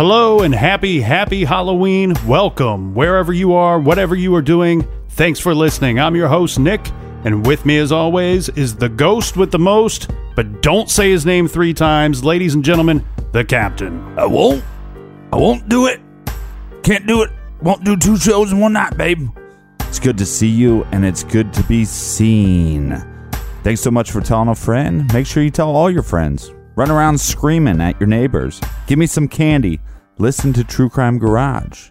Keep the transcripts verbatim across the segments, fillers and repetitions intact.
Hello and happy, happy Halloween. Welcome wherever you are, whatever you are doing. Thanks for listening. I'm your host, Nick, and with me as always is the ghost with the most, but don't say his name three times. Ladies and gentlemen, the captain. I won't. I won't do it. Can't do it. Won't do two shows in one night, babe. It's good to see you, and it's good to be seen. Thanks so much for telling a friend. Make sure you tell all your friends. Run around screaming at your neighbors. Give me some candy. Listen to True Crime Garage.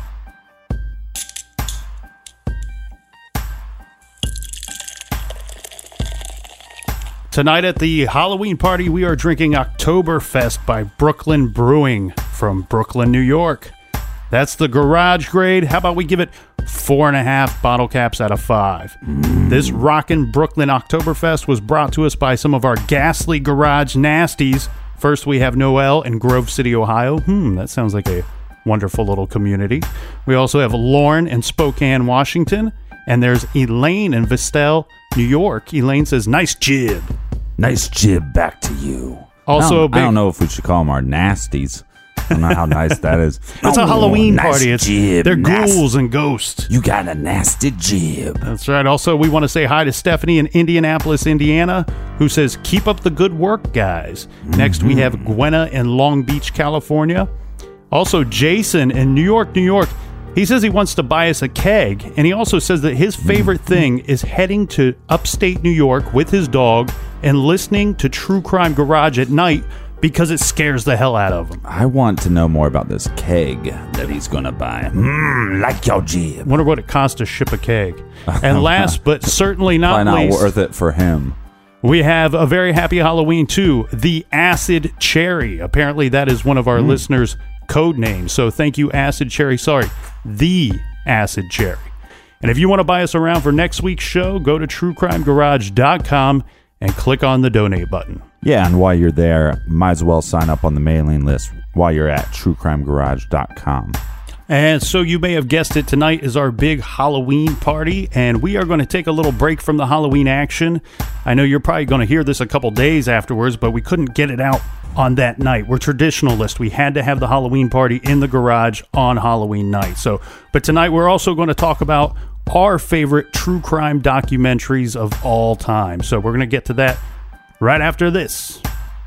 Tonight at the Halloween party, we are drinking Oktoberfest by Brooklyn Brewing from Brooklyn, New York. That's the garage grade. How about we give it four and a half bottle caps out of five? Mm. This rockin' Brooklyn Oktoberfest was brought to us by some of our ghastly garage nasties. First, we have Noel in Grove City, Ohio. Hmm, that sounds like a wonderful little community. We also have Lauren in Spokane, Washington. And there's Elaine in Vestal, New York. Elaine says, nice jib. Nice jib back to you. Also, I don't, big, I don't know if we should call them our nasties. I don't know how nice that is. It's oh, a Halloween nice party. It's, jib, they're nas- ghouls and ghosts. You got a nasty jib. That's right. Also, we want to say hi to Stephanie in Indianapolis, Indiana, who says, keep up the good work, guys. Mm-hmm. Next, we have Gwenna in Long Beach, California. Also, Jason in New York, New York. He says he wants to buy us a keg, and he also says that his favorite thing is heading to upstate New York with his dog and listening to True Crime Garage at night because it scares the hell out of him. I want to know more about this keg that he's going to buy. Mmm, like your jib. Wonder what it costs to ship a keg. And last but certainly not Probably least, not worth it for him. We have a very happy Halloween too, the Acid Cherry. Apparently that is one of our mm. listeners' code names. So thank you, Acid Cherry. Sorry, the Acid Cherry. And if you want to buy us around for next week's show, go to true crime garage dot com and click on the donate button. Yeah, and while you're there, might as well sign up on the mailing list while you're at true crime garage dot com. And so you may have guessed it, tonight is our big Halloween party, and we are going to take a little break from the Halloween action. I know you're probably going to hear this a couple days afterwards, but we couldn't get it out on that night. We're traditionalist. We had to have the Halloween party in the garage on Halloween night. So, but tonight we're also going to talk about our favorite true crime documentaries of all time. So we're going to get to that right after this.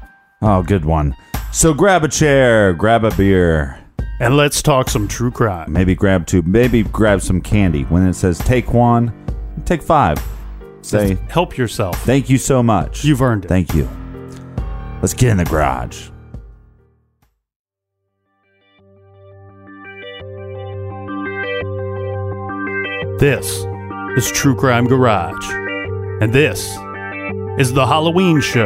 Oh, good one. So grab a chair, grab a beer. And let's talk some true crime. Maybe grab two, maybe grab some candy. When it says take one, take five. Say, Just help yourself. Thank you so much. You've earned it. Thank you. Let's get in the garage. This is True Crime Garage. And this is the Halloween show.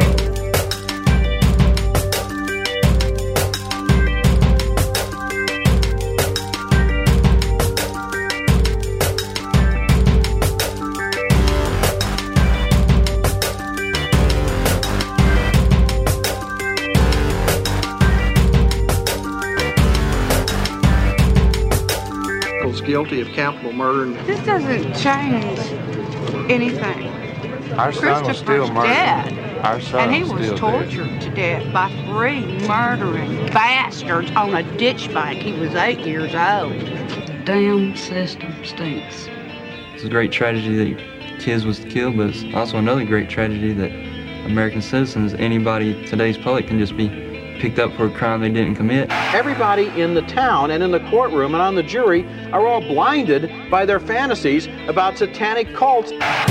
Guilty of capital murder. This doesn't change anything. Our son was still murdered. Dead, Our son and he was, was still tortured dead. to death by three murdering bastards on a ditch bank. He was eight years old. Damn system stinks. It's a great tragedy that your kids was killed, but it's also another great tragedy that American citizens, anybody, today's public, can just be picked up for a crime they didn't commit. Everybody in the town and in the courtroom and on the jury are all blinded by their fantasies about satanic cults.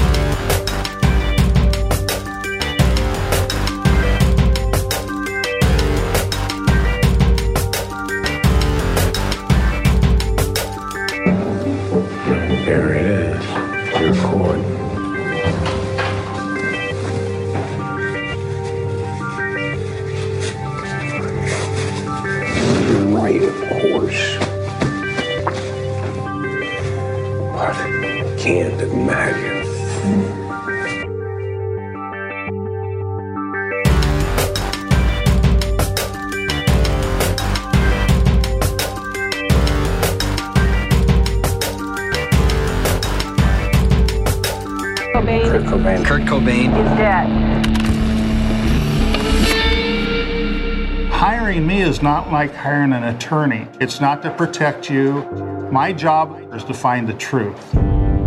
Here it is, your court. Right, of course. But can't imagine. Cobain. Kurt Cobain. Kurt Cobain Is dead. hire Hiring me is not like hiring an attorney. It's not to protect you. My job is to find the truth.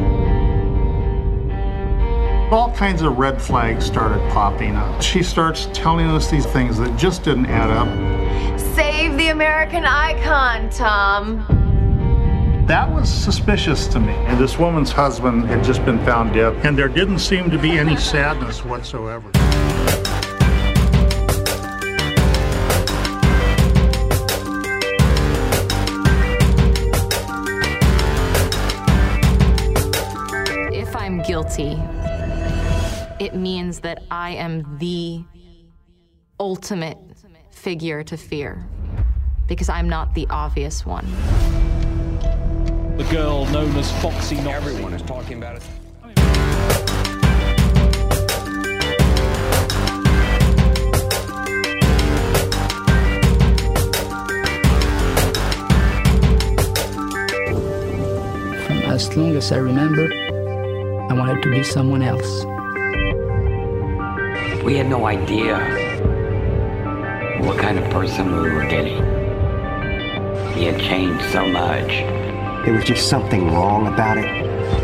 All kinds of red flags started popping up. She starts telling us these things that just didn't add up. Save the American icon, Tom. That was suspicious to me. And this woman's husband had just been found dead, and there didn't seem to be any sadness whatsoever. If I'm guilty, it means that I am the ultimate figure to fear, because I'm not the obvious one. The girl known as Foxy Noxy. Everyone is talking about it. From as long as I remember, I wanted to be someone else. We had no idea what kind of person we were getting. He had changed so much. There was just something wrong about it.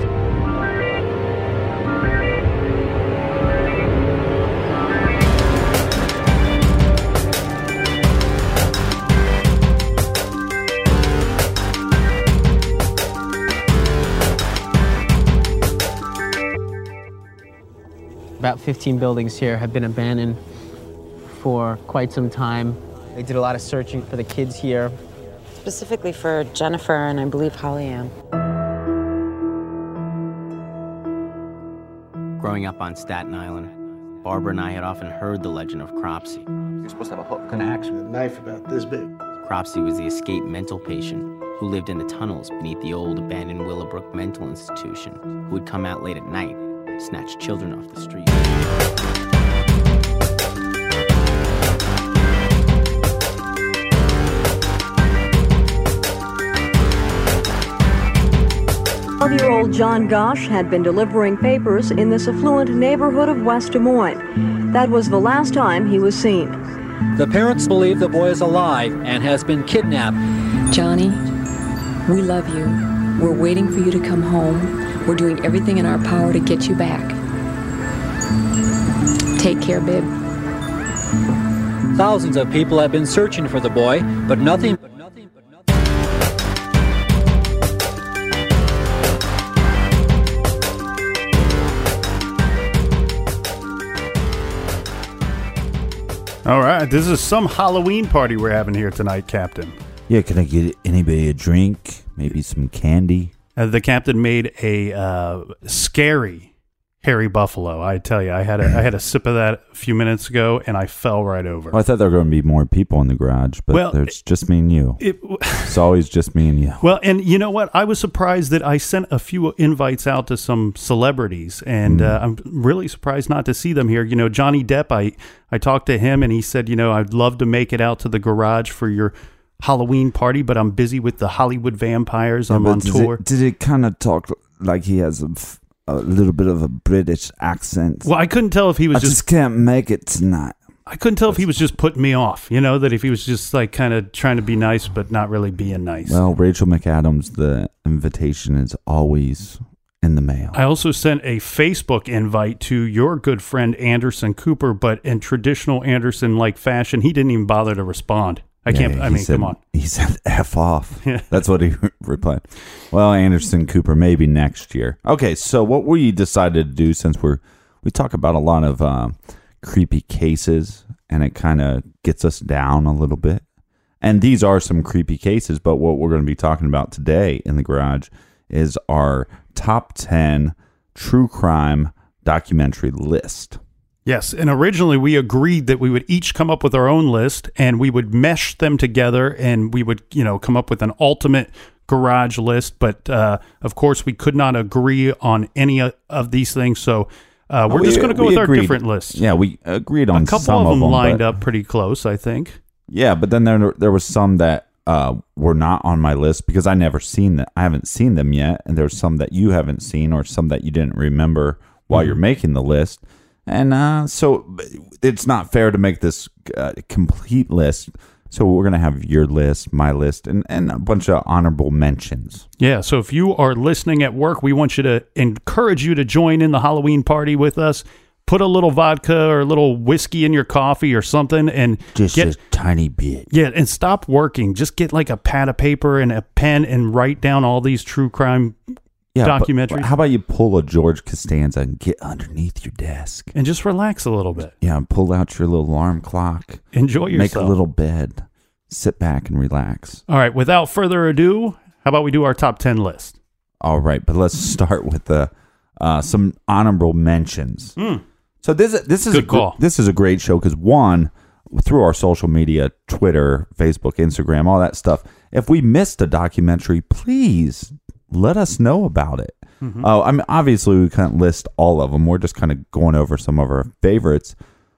About fifteen buildings here have been abandoned for quite some time. They did a lot of searching for the kids here. Specifically for Jennifer and I believe Holly Ann. Growing up on Staten Island, Barbara and I had often heard the legend of Cropsey. You're supposed to have a hook and axe with a knife about this big. Cropsey was the escaped mental patient who lived in the tunnels beneath the old abandoned Willowbrook Mental Institution, who would come out late at night and snatch children off the street. twelve-year-old John Gosh had been delivering papers in this affluent neighborhood of West Des Moines. That was the last time he was seen. The parents believe the boy is alive and has been kidnapped. Johnny, we love you. We're waiting for you to come home. We're doing everything in our power to get you back. Take care, babe. Thousands of people have been searching for the boy, but nothing... All right, this is some Halloween party we're having here tonight, Captain. Yeah, can I get anybody a drink? Maybe some candy? Uh, the captain made a uh, scary hairy buffalo. I tell you, I had a I had a sip of that a few minutes ago, and I fell right over. Well, I thought there were going to be more people in the garage, but well, there's just me and you. It, it's always just me and you. Well, and you know what? I was surprised that I sent a few invites out to some celebrities, and mm. uh, I'm really surprised not to see them here. You know, Johnny Depp, I, I talked to him, and he said, you know, I'd love to make it out to the garage for your Halloween party, but I'm busy with the Hollywood Vampires. I'm yeah, on tour. It, did it kind of talk like he has a... F- a little bit of a British accent? Well, I couldn't tell if he was I just... just can't make it tonight. I couldn't tell if he was just putting me off, you know, that if he was just like kind of trying to be nice, but not really being nice. Well, Rachel McAdams, the invitation is always in the mail. I also sent a Facebook invite to your good friend Anderson Cooper, but in traditional Anderson-like fashion, he didn't even bother to respond. I yeah, can't, I mean, said, come on. He said F off. That's what he replied. Well, Anderson Cooper, maybe next year. Okay, so what we decided to do, since we're, we talk about a lot of uh, creepy cases, and it kind of gets us down a little bit. And these are some creepy cases, but what we're going to be talking about today in the garage is our top ten true crime documentary list. Yes, and originally we agreed that we would each come up with our own list, and we would mesh them together, and we would, you know, come up with an ultimate garage list. But uh, of course, we could not agree on any of these things, so uh, we're we, just going to go with agreed. our different lists. Yeah, we agreed on a couple some of them, of them lined but, up pretty close, I think. Yeah, but then there there was some that uh, were not on my list because I never seen them. I haven't seen them yet, and there's some that you haven't seen or some that you didn't remember while mm-hmm. you're making the list. And uh, so it's not fair to make this uh, complete list. So we're going to have your list, my list, and, and a bunch of honorable mentions. Yeah, so if you are listening at work, we want you to encourage you to join in the Halloween party with us. Put a little vodka or a little whiskey in your coffee or something, and just get, a tiny bit. Yeah, and stop working. Just get like a pad of paper and a pen and write down all these true crime yeah, documentaries. But, but how about you pull a George Costanza and get underneath your desk and just relax a little bit? Yeah, and pull out your little alarm clock. Enjoy yourself. Make a little bed. Sit back and relax. All right, without further ado, how about we do our top ten list? All right, but let's start with the uh, some honorable mentions. Mm. So this this is Good a call. this is a great show because one, through our social media, Twitter, Facebook, Instagram, all that stuff. If we missed a documentary, please let us know about it. Mm-hmm. Uh, I mean, obviously we can't list all of them. We're just kind of going over some of our favorites.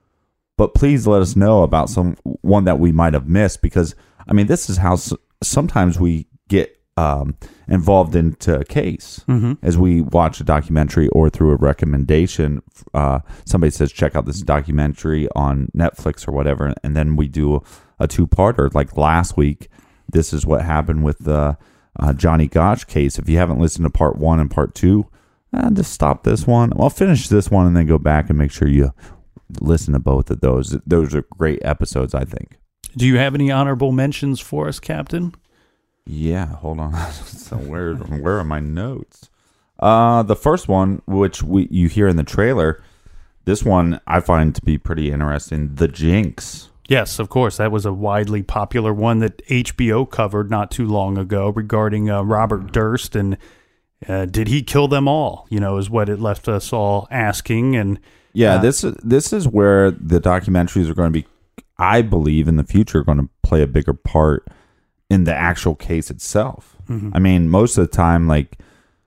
But please let us know about some one that we might have missed because I mean this is how s- sometimes we get um, involved into a case mm-hmm. as we watch a documentary or through a recommendation. Uh, somebody says check out this documentary on Netflix or whatever, and then we do a two-parter. Like last week, this is what happened with the uh, Johnny Gosch case. If you haven't listened to part one and part two, eh, just stop this one. Well, finish this one and then go back and make sure you listen to both of those. Those are great episodes, I think. Do you have any honorable mentions for us, Captain? Yeah, hold on. So where where are my notes? Uh, the first one, which we you hear in the trailer, this one I find to be pretty interesting. The Jinx. Yes, of course. That was a widely popular one that H B O covered not too long ago regarding uh, Robert Durst and uh, did he kill them all? You know, is what it left us all asking. And yeah, uh, this this is where the documentaries are going to be, I believe, in the future, going to play a bigger part in the actual case itself. Mm-hmm. I mean, most of the time, like,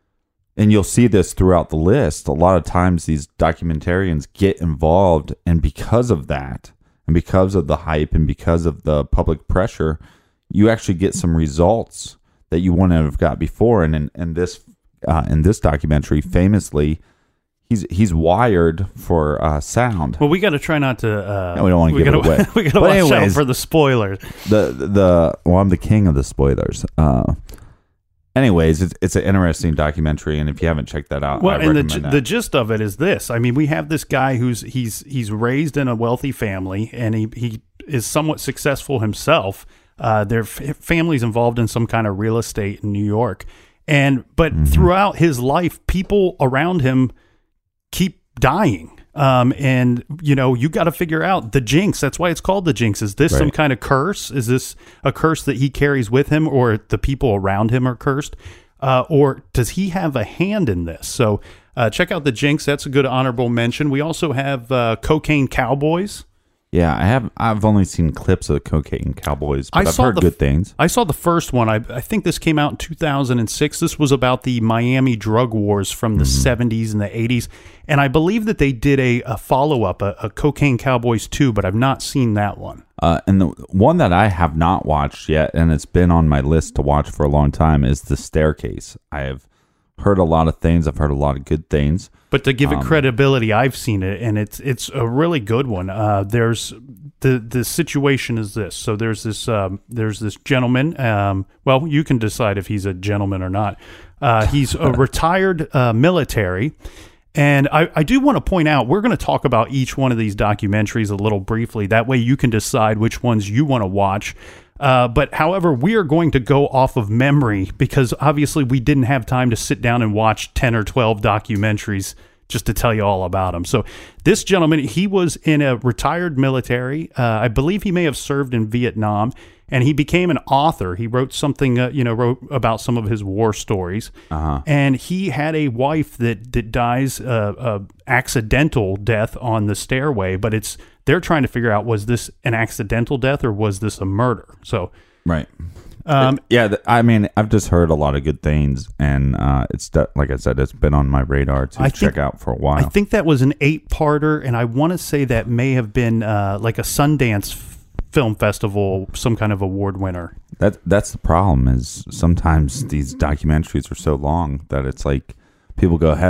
and you'll see this throughout the list, a lot of times these documentarians get involved, and because of that, and because of the hype, and because of the public pressure, you actually get some results that you wouldn't have got before. And in, in this uh, in this documentary, famously, He's he's wired for uh, sound. Well, we got to try not to. Uh, no, we don't want to give gotta, it away. We got to But watch anyways, out for the spoilers. The the well, I'm the king of the spoilers. Uh, anyways, it's it's an interesting documentary, and if you haven't checked that out, Well, I and the recommend that. the gist of it is this. I mean, we have this guy who's he's he's raised in a wealthy family, and he he is somewhat successful himself. Uh, their f- family's involved in some kind of real estate in New York, and but Mm-hmm. throughout his life, people around him keep dying. Um, and you know, you got to figure out the jinx. That's why it's called the jinx. Is this Right. some kind of curse? Is this a curse that he carries with him, or the people around him are cursed? Uh, or does he have a hand in this? So uh, check out the jinx. That's a good honorable mention. We also have uh, Cocaine Cowboys. Yeah, I have. I've only seen clips of the Cocaine Cowboys, but I I've saw heard the- good things. I saw the first one. I, I think this came out in two thousand six. This was about the Miami drug wars from the Mm-hmm. seventies and the eighties. And I believe that they did a, a follow-up, a, a Cocaine Cowboys two, but I've not seen that one. Uh, and the one that I have not watched yet, and it's been on my list to watch for a long time, is The Staircase. I have heard a lot of things. I've heard a lot of good things. But to give it Um, credibility, I've seen it, and it's it's a really good one. Uh, there's the the situation is this. So there's this um, there's this gentleman. Um, well, you can decide if he's a gentleman or not. Uh, he's a retired uh, military. And I, I do want to point out, we're going to talk about each one of these documentaries a little briefly. That way you can decide which ones you want to watch. Uh, but however, we are going to go off of memory because obviously we didn't have time to sit down and watch ten or twelve documentaries just to tell you all about them. So this gentleman, he was in a retired military. Uh, I believe he may have served in Vietnam, and he became an author. He wrote something, uh, you know, wrote about some of his war stories. Uh-huh. And he had a wife that, that dies uh, a accidental death on the stairway, but it's they're trying to figure out, was this an accidental death or was this a murder? So Right. Um, It- yeah, th- I mean, I've just heard a lot of good things, and uh, it's de- like I said, it's been on my radar to I check think- out for a while. I think that was an eight-parter, and I want to say that may have been uh, like a Sundance f- Film Festival, some kind of award winner. That that's the problem. Is sometimes these documentaries are so long that it's like people go, "Ha-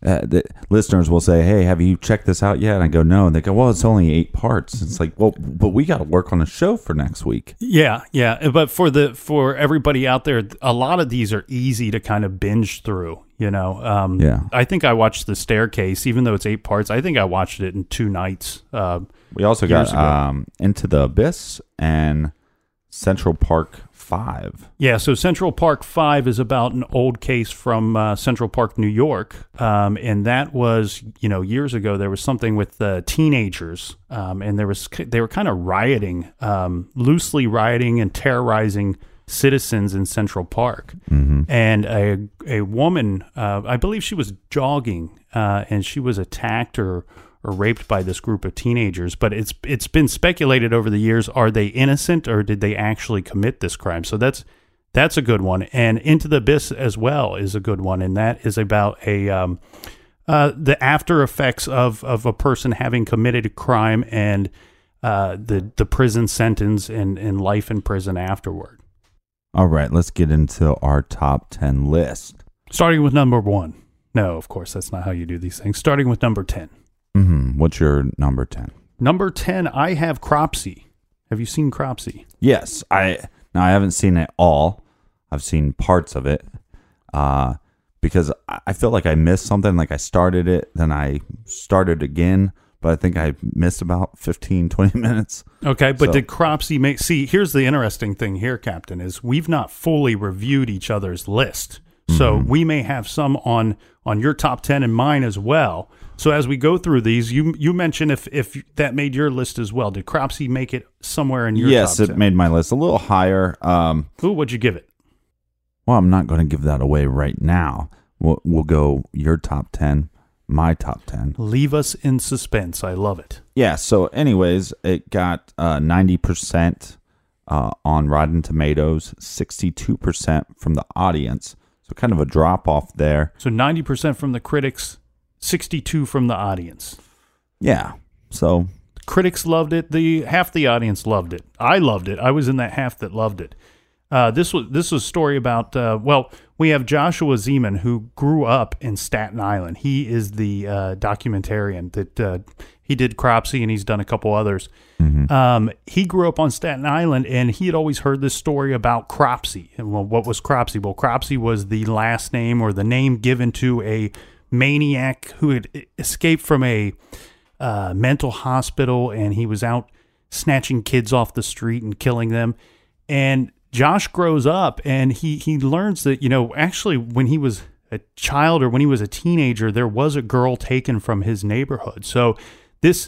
uh, the listeners will say, "Hey, have you checked this out yet?" And I go, "No," and they go, "Well, it's only eight parts." It's like, well, but we got to work on a show for next week. Yeah, yeah. But for the for everybody out there, a lot of these are easy to kind of binge through. You know, um, yeah. I think I watched The Staircase, even though it's eight parts. I think I watched it in two nights. Uh, we also got um, Into the Abyss and Central Park Five. Yeah, so Central Park Five is about an old case from uh, Central Park, New York, um, and that was, you know, years ago. There was something with uh, teenagers, um, and there was they were kind of rioting, um, loosely rioting and terrorizing citizens in Central Park. Mm-hmm. And a a woman, uh, I believe she was jogging, uh, and she was attacked or. or raped by this group of teenagers, but it's it's been speculated over the years, are they innocent or did they actually commit this crime? So that's that's a good one. And Into the Abyss as well is a good one, and that is about a um, uh, the after effects of, of a person having committed a crime and uh, the the prison sentence and, and life in prison afterward. All right, let's get into our top ten list. Starting with number one. No, of course, that's not how you do these things. Starting with number ten. Mm-hmm. What's your number ten? Number ten, I have Cropsey. Have you seen Cropsey? Yes. I now I haven't seen it all. I've seen parts of it uh, because I feel like I missed something. Like I started it, then I started again, but I think I missed about fifteen, twenty minutes. Okay, but So- did Cropsey make... See, here's the interesting thing here, Captain, is we've not fully reviewed each other's list. So Mhm. we may have some on on your top ten and mine as well. So as we go through these, you you mentioned if if that made your list as well. Did Cropsey make it somewhere in your yes, top it ten? made my list a little higher. Um, Ooh, what'd you give it? well, I'm not going to give that away right now. We'll, we'll go your top ten, my top ten. Leave us in suspense. I love it. Yeah, so anyways, it got uh, ninety percent uh, on Rotten Tomatoes, sixty-two percent from the audience. So kind of a drop off there. So ninety percent from the critics, sixty-two from the audience. Yeah, so... Critics loved it. The half the audience loved it. I loved it. I was in that half that loved it. Uh, this was this was a story about. Uh, well, we have Joshua Zeman, who grew up in Staten Island. He is the uh, documentarian that uh, he did Cropsey, and he's done a couple others. Mm-hmm. Um, he grew up on Staten Island, and he had always heard this story about Cropsey. And well, what was Cropsey? Well, Cropsey was the last name or the name given to a maniac who had escaped from a uh, mental hospital, and he was out snatching kids off the street and killing them. And Josh grows up, and he he learns that, you know, actually when he was a child or when he was a teenager, there was a girl taken from his neighborhood. So this,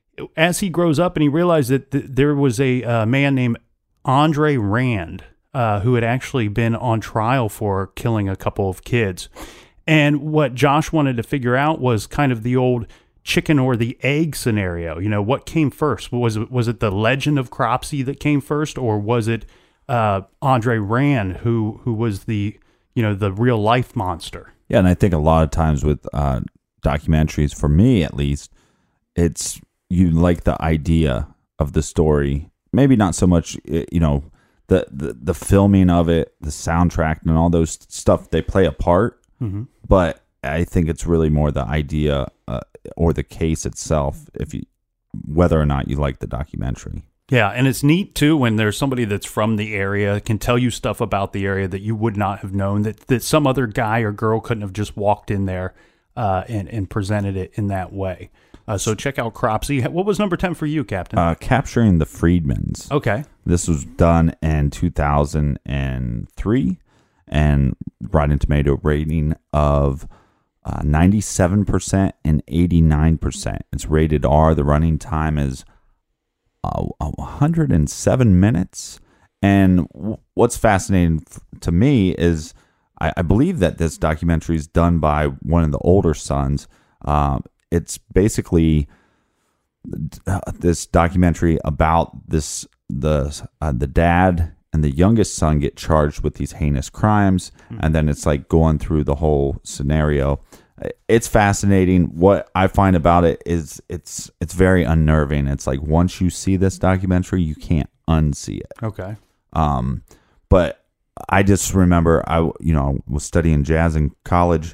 as he grows up and he realized that th- there was a uh, man named Andre Rand uh, who had actually been on trial for killing a couple of kids. And what Josh wanted to figure out was kind of the old chicken or the egg scenario. You know, what came first? Was it, was it the legend of Cropsey that came first, or was it uh, Andre Rand who who was the, you know, the real life monster? Yeah, and I think a lot of times with uh, documentaries, for me at least, it's you like the idea of the story. Maybe not so much, you know, the, the, the filming of it, the soundtrack and all those stuff, they play a part. Mm-hmm. But I think it's really more the idea uh, or the case itself, if you whether or not you like the documentary. Yeah, and it's neat, too, when there's somebody that's from the area, can tell you stuff about the area that you would not have known, that, that some other guy or girl couldn't have just walked in there uh, and, and presented it in that way. Uh, so check out Cropsey. What was number ten for you, Captain? Uh, Capturing the Freedmans. Okay. This was done in two thousand three, and Rotten Tomato rating of uh, ninety-seven percent and eighty-nine percent. It's rated R. The running time is uh, one hundred seven minutes. And w- what's fascinating f- to me is I, I believe that this documentary is done by one of the older sons. Um, it's basically uh, this documentary about this the uh, the dad and the youngest son get charged with these heinous crimes, mm-hmm. and then it's like going through the whole scenario. It's fascinating. What I find about it is it's it's very unnerving. It's like once you see this documentary, you can't unsee it. Okay. Um, but I just remember I you know was studying jazz in college,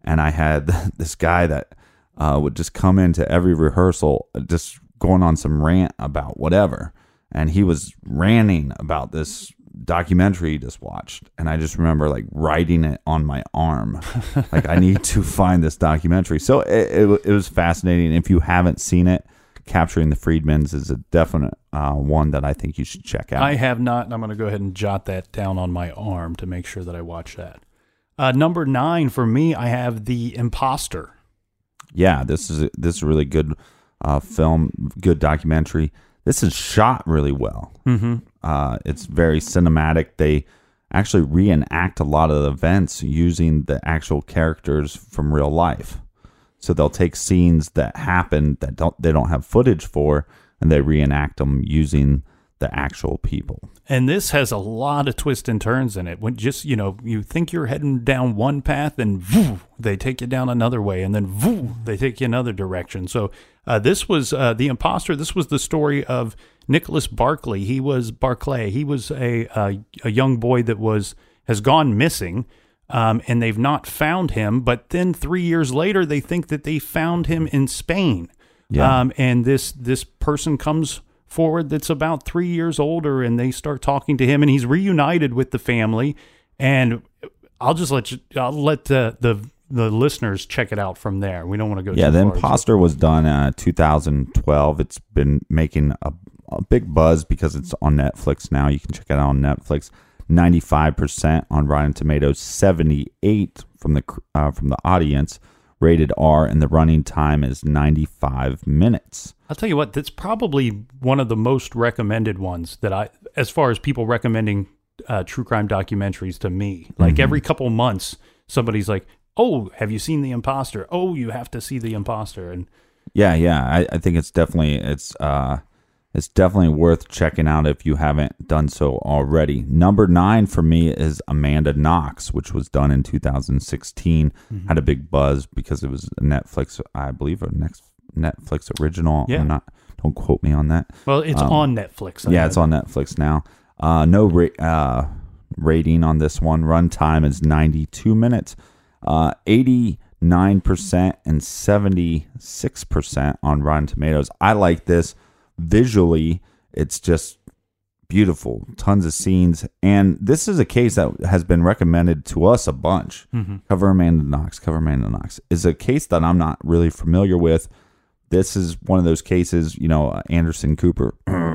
and I had this guy that uh, would just come into every rehearsal just going on some rant about whatever. And he was ranting about this documentary he just watched. And I just remember like writing it on my arm. Like, I need to find this documentary. So it, it, it was fascinating. If you haven't seen it, Capturing the Friedmans is a definite uh, one that I think you should check out. I have not, and I'm going to go ahead and jot that down on my arm to make sure that I watch that. Uh, number nine for me, I have The Imposter. Yeah, this is a, this is a really good uh, film, good documentary. This is shot really well. Mm-hmm. Uh, it's very cinematic. They actually reenact a lot of the events using the actual characters from real life. So they'll take scenes that happen that don't they don't have footage for, and they reenact them using the actual people. And this has a lot of twists and turns in it. When just, you know, you think you're heading down one path, and voo, they take you down another way, and then voo, they take you another direction. So uh, this was uh, The Imposter. This was the story of Nicholas Barclay. He was Barclay. He was a a, a young boy that was has gone missing, um, and they've not found him. But then three years later, they think that they found him in Spain. Yeah. Um, and this this person comes forward that's about three years older, and they start talking to him, and he's reunited with the family. And I'll just let you, I'll let the the, the listeners check it out from there. We don't want to go. Yeah, too The far. Imposter was done uh, two thousand twelve. It's been making a, a big buzz because it's on Netflix now. You can check it out on Netflix. ninety-five percent on Rotten Tomatoes, seventy-eight from the uh, from the audience. Rated R, and the running time is ninety-five minutes. I'll tell you what, that's probably one of the most recommended ones that I, as far as people recommending uh, true crime documentaries to me. Like Mm-hmm. every couple months, somebody's like, "Oh, have you seen The Imposter? Oh, you have to see The Imposter." And Yeah, yeah, I, I think it's definitely it's uh it's definitely worth checking out if you haven't done so already. Number nine for me is Amanda Knox, which was done in two thousand sixteen. Mhm. Had a big buzz because it was a Netflix, I believe, a next Netflix original. Yeah. I'm not, don't quote me on that. Well, it's Um, on Netflix. I Yeah, know it's on Netflix now. Uh, no ra- uh, rating on this one. Runtime is ninety-two minutes. Uh, eighty-nine percent and seventy-six percent on Rotten Tomatoes. I like this. Visually, it's just beautiful. Tons of scenes. And this is a case that has been recommended to us a bunch. Mhm. Cover Amanda Knox. Cover Amanda Knox is a case that I'm not really familiar with. This is one of those cases, you know, Anderson Cooper,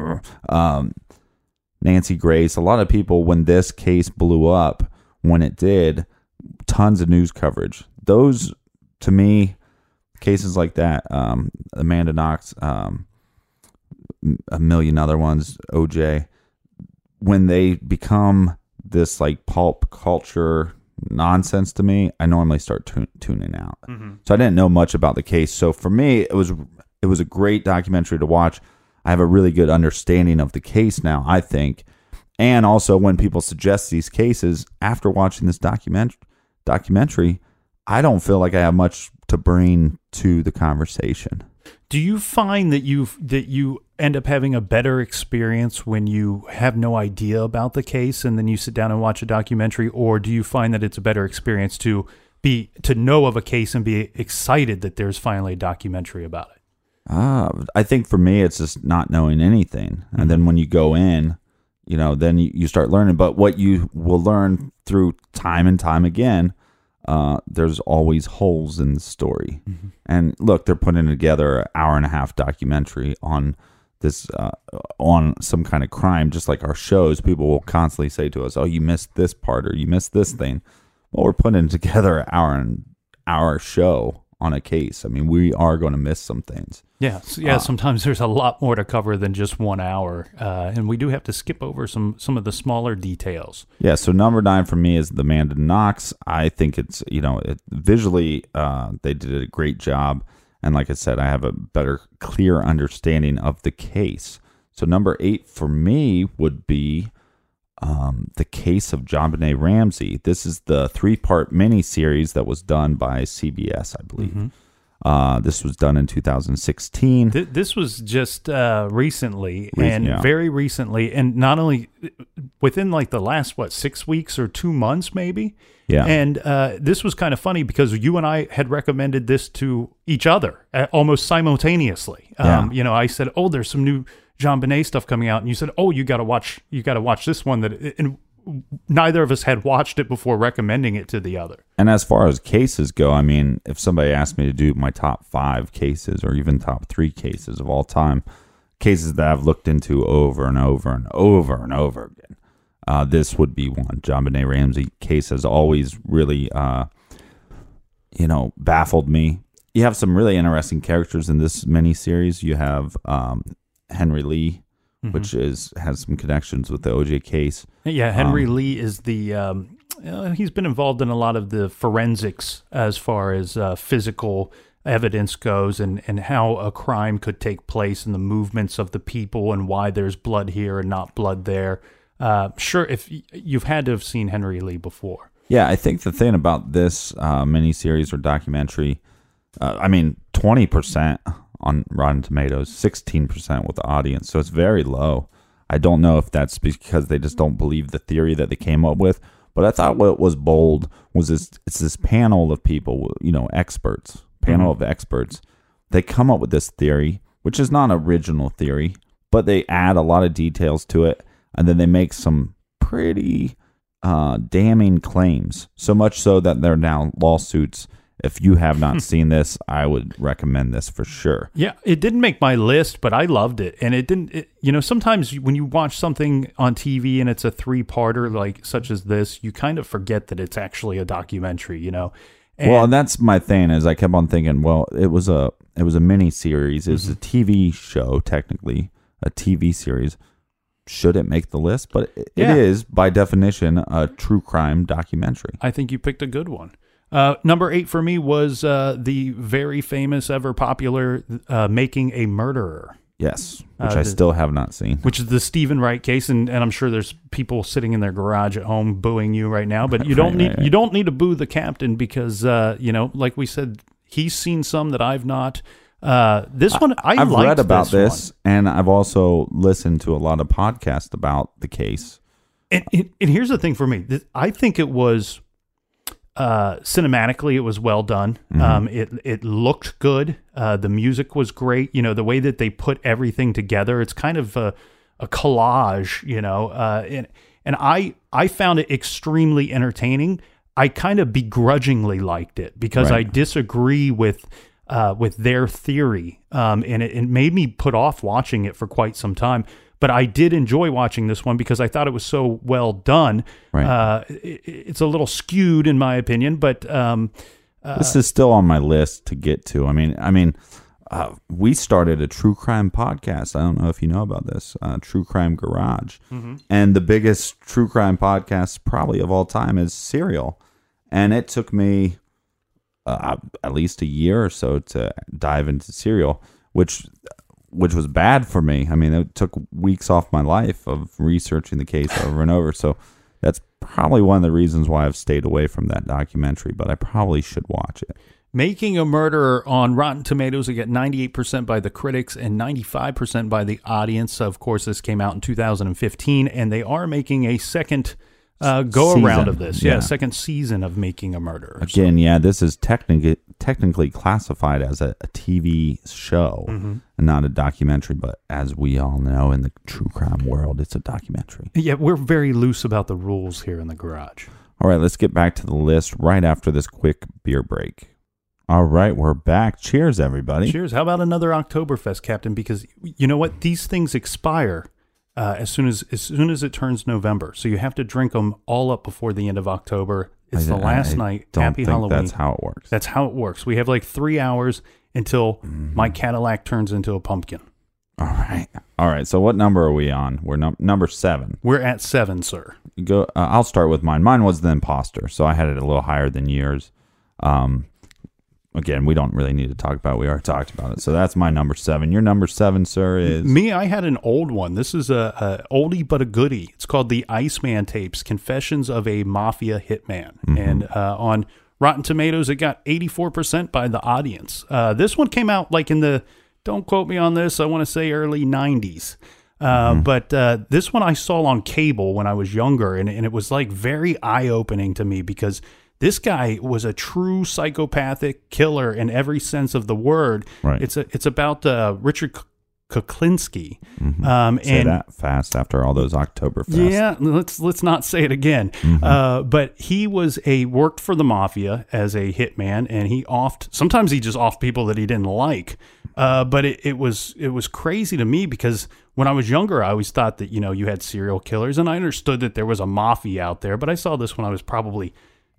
um, Nancy Grace. A lot of people, when this case blew up, when it did, tons of news coverage. Those, to me, cases like that, um, Amanda Knox, um, a million other ones, O J, when they become this like pulp culture nonsense to me, I normally start tu- tuning out. Mhm. So I didn't know much about the case. So for me, it was it was a great documentary to watch. I have a really good understanding of the case now, I think. And also when people suggest these cases after watching this document documentary, I don't feel like I have much to bring to the conversation. Do you find that you that you end up having a better experience when you have no idea about the case and then you sit down and watch a documentary, or do you find that it's a better experience to be to know of a case and be excited that there's finally a documentary about it? Ah, I think for me, it's just not knowing anything. And Mhm. then when you go in, you know, then you, you start learning. But what you will learn through time and time again, uh, there's always holes in the story. Mm-hmm. And look, they're putting together an hour and a half documentary on this, uh, on some kind of crime, just like our shows. People will constantly say to us, "Oh, you missed this part, or you missed this thing." Well, we're putting together an hour and hour show on a case. I mean, we are going to miss some things. Yeah, so, yeah. Uh, Sometimes there's a lot more to cover than just one hour, uh, and we do have to skip over some some of the smaller details. Yeah, so number nine for me is the Amanda Knox. I think it's, you know, it, visually uh, they did a great job. And like I said, I have a better, clear understanding of the case. So number eight for me would be um, the case of JonBenet Ramsey. This is the three-part miniseries that was done by C B S, I believe. Mm-hmm. Uh, this was done in two thousand sixteen. Th- this was just uh, recently, Re- and yeah. very recently, and not only within like the last what six weeks or two months, maybe. Yeah. And uh, this was kind of funny because you and I had recommended this to each other uh, almost simultaneously. Um, Yeah. You know, I said, "Oh, there's some new John Bonet stuff coming out," and you said, "Oh, you got to watch, you got to watch this one." That and neither of us had watched it before recommending it to the other. And as far as cases go, I mean, if somebody asked me to do my top five cases or even top three cases of all time, cases that I've looked into over and over and over and over again, uh, this would be one. John Bonet Ramsey case has always really, uh, you know, baffled me. You have some really interesting characters in this miniseries. You have um, Henry Lee, Mhm. which is has some connections with the O J case. Yeah, Henry Um, Lee is the um, uh, he's been involved in a lot of the forensics as far as uh, physical evidence goes, and and how a crime could take place and the movements of the people and why there's blood here and not blood there. Uh, sure, if y- you've had to have seen Henry Lee before. Yeah, I think the thing about this uh, miniseries or documentary, uh, I mean, twenty percent on Rotten Tomatoes, sixteen percent with the audience, so it's very low. I don't know if that's because they just don't believe the theory that they came up with, but I thought what was bold was this, it's this panel of people, you know, experts, panel Mhm. of experts. They come up with this theory, which is not an original theory, but they add a lot of details to it, and then they make some pretty uh, damning claims, so much so that there are now lawsuits. If you have not seen this, I would recommend this for sure. Yeah, it didn't make my list, but I loved it. And it didn't, it, you know, sometimes when you watch something on T V and it's a three-parter like such as this, you kind of forget that it's actually a documentary, you know. And well, and that's my thing is I kept on thinking, well, it was a it was a mini series. It was Mm-hmm. a T V show, technically, a T V series. Should it make the list? But it, Yeah. it is, by definition, a true crime documentary. I think you picked a good one. Uh, number eight for me was uh, the very famous, ever popular uh, Making a Murderer. Yes, which Uh, I the- still have not seen. Which is the Stephen Wright case, and, and I'm sure there's people sitting in their garage at home booing you right now. But you don't Right, need right, right. you don't need to boo the captain because uh, you know, like we said, he's seen some that I've not. Uh, this one I I've liked read about this, this, and I've also listened to a lot of podcasts about the case. one. And, and, and here's the thing for me: Th- I think it was uh, cinematically, it was well done. Mhm. Um, it it looked good. Uh, the music was great. You know, the way that they put everything together, it's kind of a, a collage. You know, uh, and and I I found it extremely entertaining. I kind of begrudgingly liked it because Right. I disagree with uh, with their theory, um, and it, it made me put off watching it for quite some time. But I did enjoy watching this one because I thought it was so well done. Right. Uh, it, it's a little skewed in my opinion, but um, uh, This is still on my list to get to. I mean, I mean, uh, we started a true crime podcast. I don't know if you know about this, uh, True Crime Garage, Mhm. and the biggest true crime podcast probably of all time is Serial, and it took me uh, at least a year or so to dive into Serial, which which was bad for me. I mean, it took weeks off my life of researching the case over and over. So that's probably one of the reasons why I've stayed away from that documentary, but I probably should watch it. Making a Murderer on Rotten Tomatoes, we get ninety-eight percent by the critics and ninety-five percent by the audience. Of course, this came out in two thousand fifteen, and they are making a second uh, go-around Season, of this. Yeah, yeah. second season of Making a Murderer. Again, yeah, this is technically technically classified as a, a T V show Mhm. and not a documentary, but as we all know in the true crime world, it's a documentary. Yeah, we're very loose about the rules here in the garage. All right, let's get back to the list right after this quick beer break. All right, we're back. Cheers, everybody. Cheers. How about another Oktoberfest, Captain? Because you know what? These things expire uh, as soon as as soon as it turns November. So you have to drink them all up before the end of October. It's I- the last I night. don't Happy think Halloween. that's how it works. That's how it works. We have like three hours until Mm-hmm. my Cadillac turns into a pumpkin. All right. All right. So what number are we on? We're num- number seven. We're at seven, sir. You go. Uh, I'll start with mine. Mine was The Imposter, so I had it a little higher than yours. Um, again, we don't really need to talk about it. We already talked about it. So that's my number seven. Your number seven, sir, is Me, I had an old one. This is a, a oldie but a goodie. It's called The Iceman Tapes: Confessions of a Mafia Hitman. Mhm. And uh, on Rotten Tomatoes, it got eighty-four percent by the audience. Uh, this one came out like in the, don't quote me on this, I want to say early nineties. Uh, mm-hmm. But uh, this one I saw on cable when I was younger, and, and it was like very eye-opening to me because this guy was a true psychopathic killer in every sense of the word. Right. It's a, it's about uh, Richard Kuklinski. Mm-hmm. Um, say and that fast after all those Oktoberfest. Yeah, let's let's not say it again. Mm-hmm. Uh, but he was a worked for the mafia as a hitman, and he offed. Sometimes he just offed people that he didn't like. Uh, but it, it was it was crazy to me because when I was younger, I always thought that you know you had serial killers, and I understood that there was a mafia out there. But I saw this when I was probably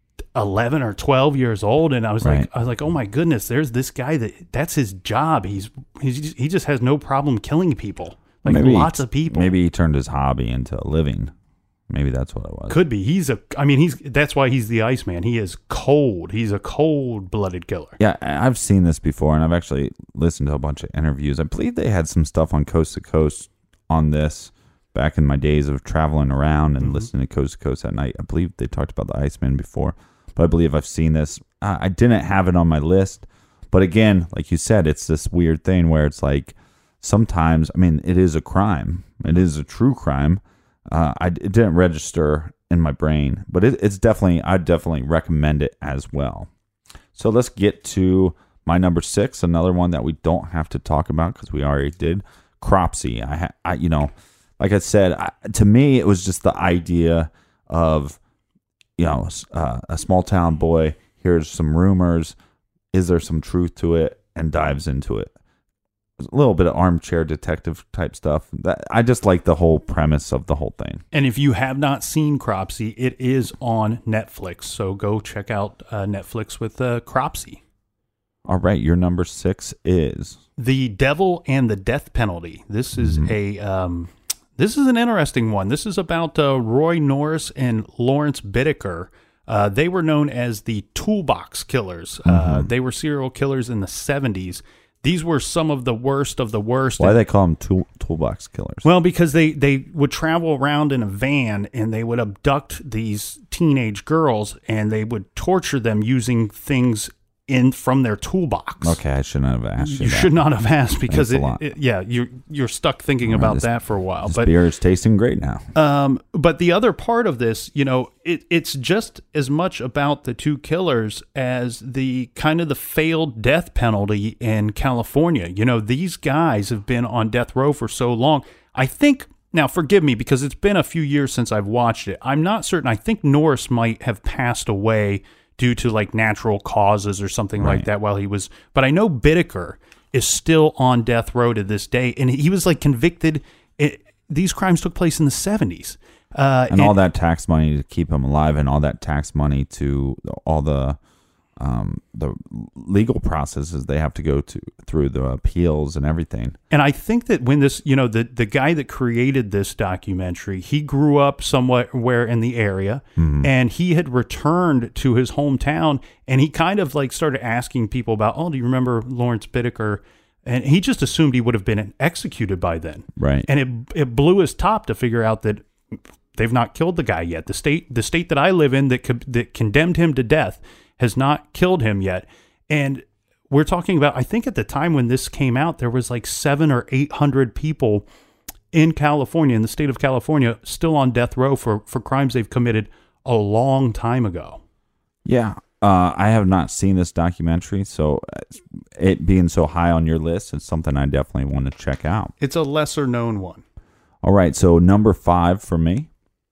eleven or twelve years old, and I was Right. like, I was like, oh my goodness, there's this guy that that's his job. He's he's just, he just has no problem killing people, like maybe lots of people. Maybe he turned his hobby into a living. Maybe that's what it was. Could be. He's a. I mean, he's. That's why he's the Iceman. He is cold. He's a cold-blooded killer. Yeah, I've seen this before, and I've actually listened to a bunch of interviews. I believe they had some stuff on Coast to Coast on this back in my days of traveling around and mm-hmm. listening to Coast to Coast at night. I believe they talked about the Iceman before, but I believe I've seen this. Uh, I didn't have it on my list, but again, like you said, it's this weird thing where it's like sometimes, I mean, it is a crime. It is a true crime. Uh, I it didn't register in my brain, but it, it's definitely, I definitely recommend it as well. So let's get to my number six, another one that we don't have to talk about because we already did. Cropsey. I, ha- I, you know, like I said, I, to me, it was just the idea of, you know, uh, a small town boy hears some rumors. Is there some truth to it? And dives into it. A little bit of armchair detective type stuff. That I just like the whole premise of the whole thing. And if you have not seen Cropsey, it is on Netflix. So go check out uh, Netflix with uh, Cropsey. All right, your number six is The Devil and the Death Penalty. This is mm-hmm. a um, this is an interesting one. This is about uh, Roy Norris and Lawrence Bittaker. Uh, they were known as the Toolbox Killers. Mm-hmm. Uh, they were serial killers in the seventies. These were some of the worst of the worst. Why do they call them tool, toolbox killers? Well, because they, they would travel around in a van and they would abduct these teenage girls and they would torture them using things in from their toolbox. Okay, I shouldn't have asked you You that. should not have asked because it, a lot. it, yeah, you're you're stuck thinking about this, that for a while. This but beer is tasting great now. Um, but the other part of this, you know, it, it's just as much about the two killers as the kind of the failed death penalty in California. You know, these guys have been on death row for so long. I think, now forgive me because it's been a few years since I've watched it. I'm not certain. I think Norris might have passed away due to like natural causes or something Right. like that while he was, but I know Bittaker is still on death row to this day. And he was like convicted. It, these crimes took place in the seventies. Uh, and all that tax money to keep him alive, and all that tax money to all the um, the legal processes they have to go to through the appeals and everything. And I think that when this, you know, the, the guy that created this documentary, he grew up somewhat where in the area, Mm-hmm. and he had returned to his hometown, and he kind of like started asking people about, oh, do you remember Lawrence Bittaker? And he just assumed he would have been executed by then. Right. And it it blew his top to figure out that they've not killed the guy yet. The state the state that I live in that co- that condemned him to death has not killed him yet. And we're talking about, I think at the time when this came out, there was like seven or eight hundred people in California, in the state of California, still on death row for, for crimes they've committed a long time ago. Yeah. Uh, I have not seen this documentary, so it being so high on your list, it's something I definitely want to check out. It's a lesser known one. All right, so number five for me.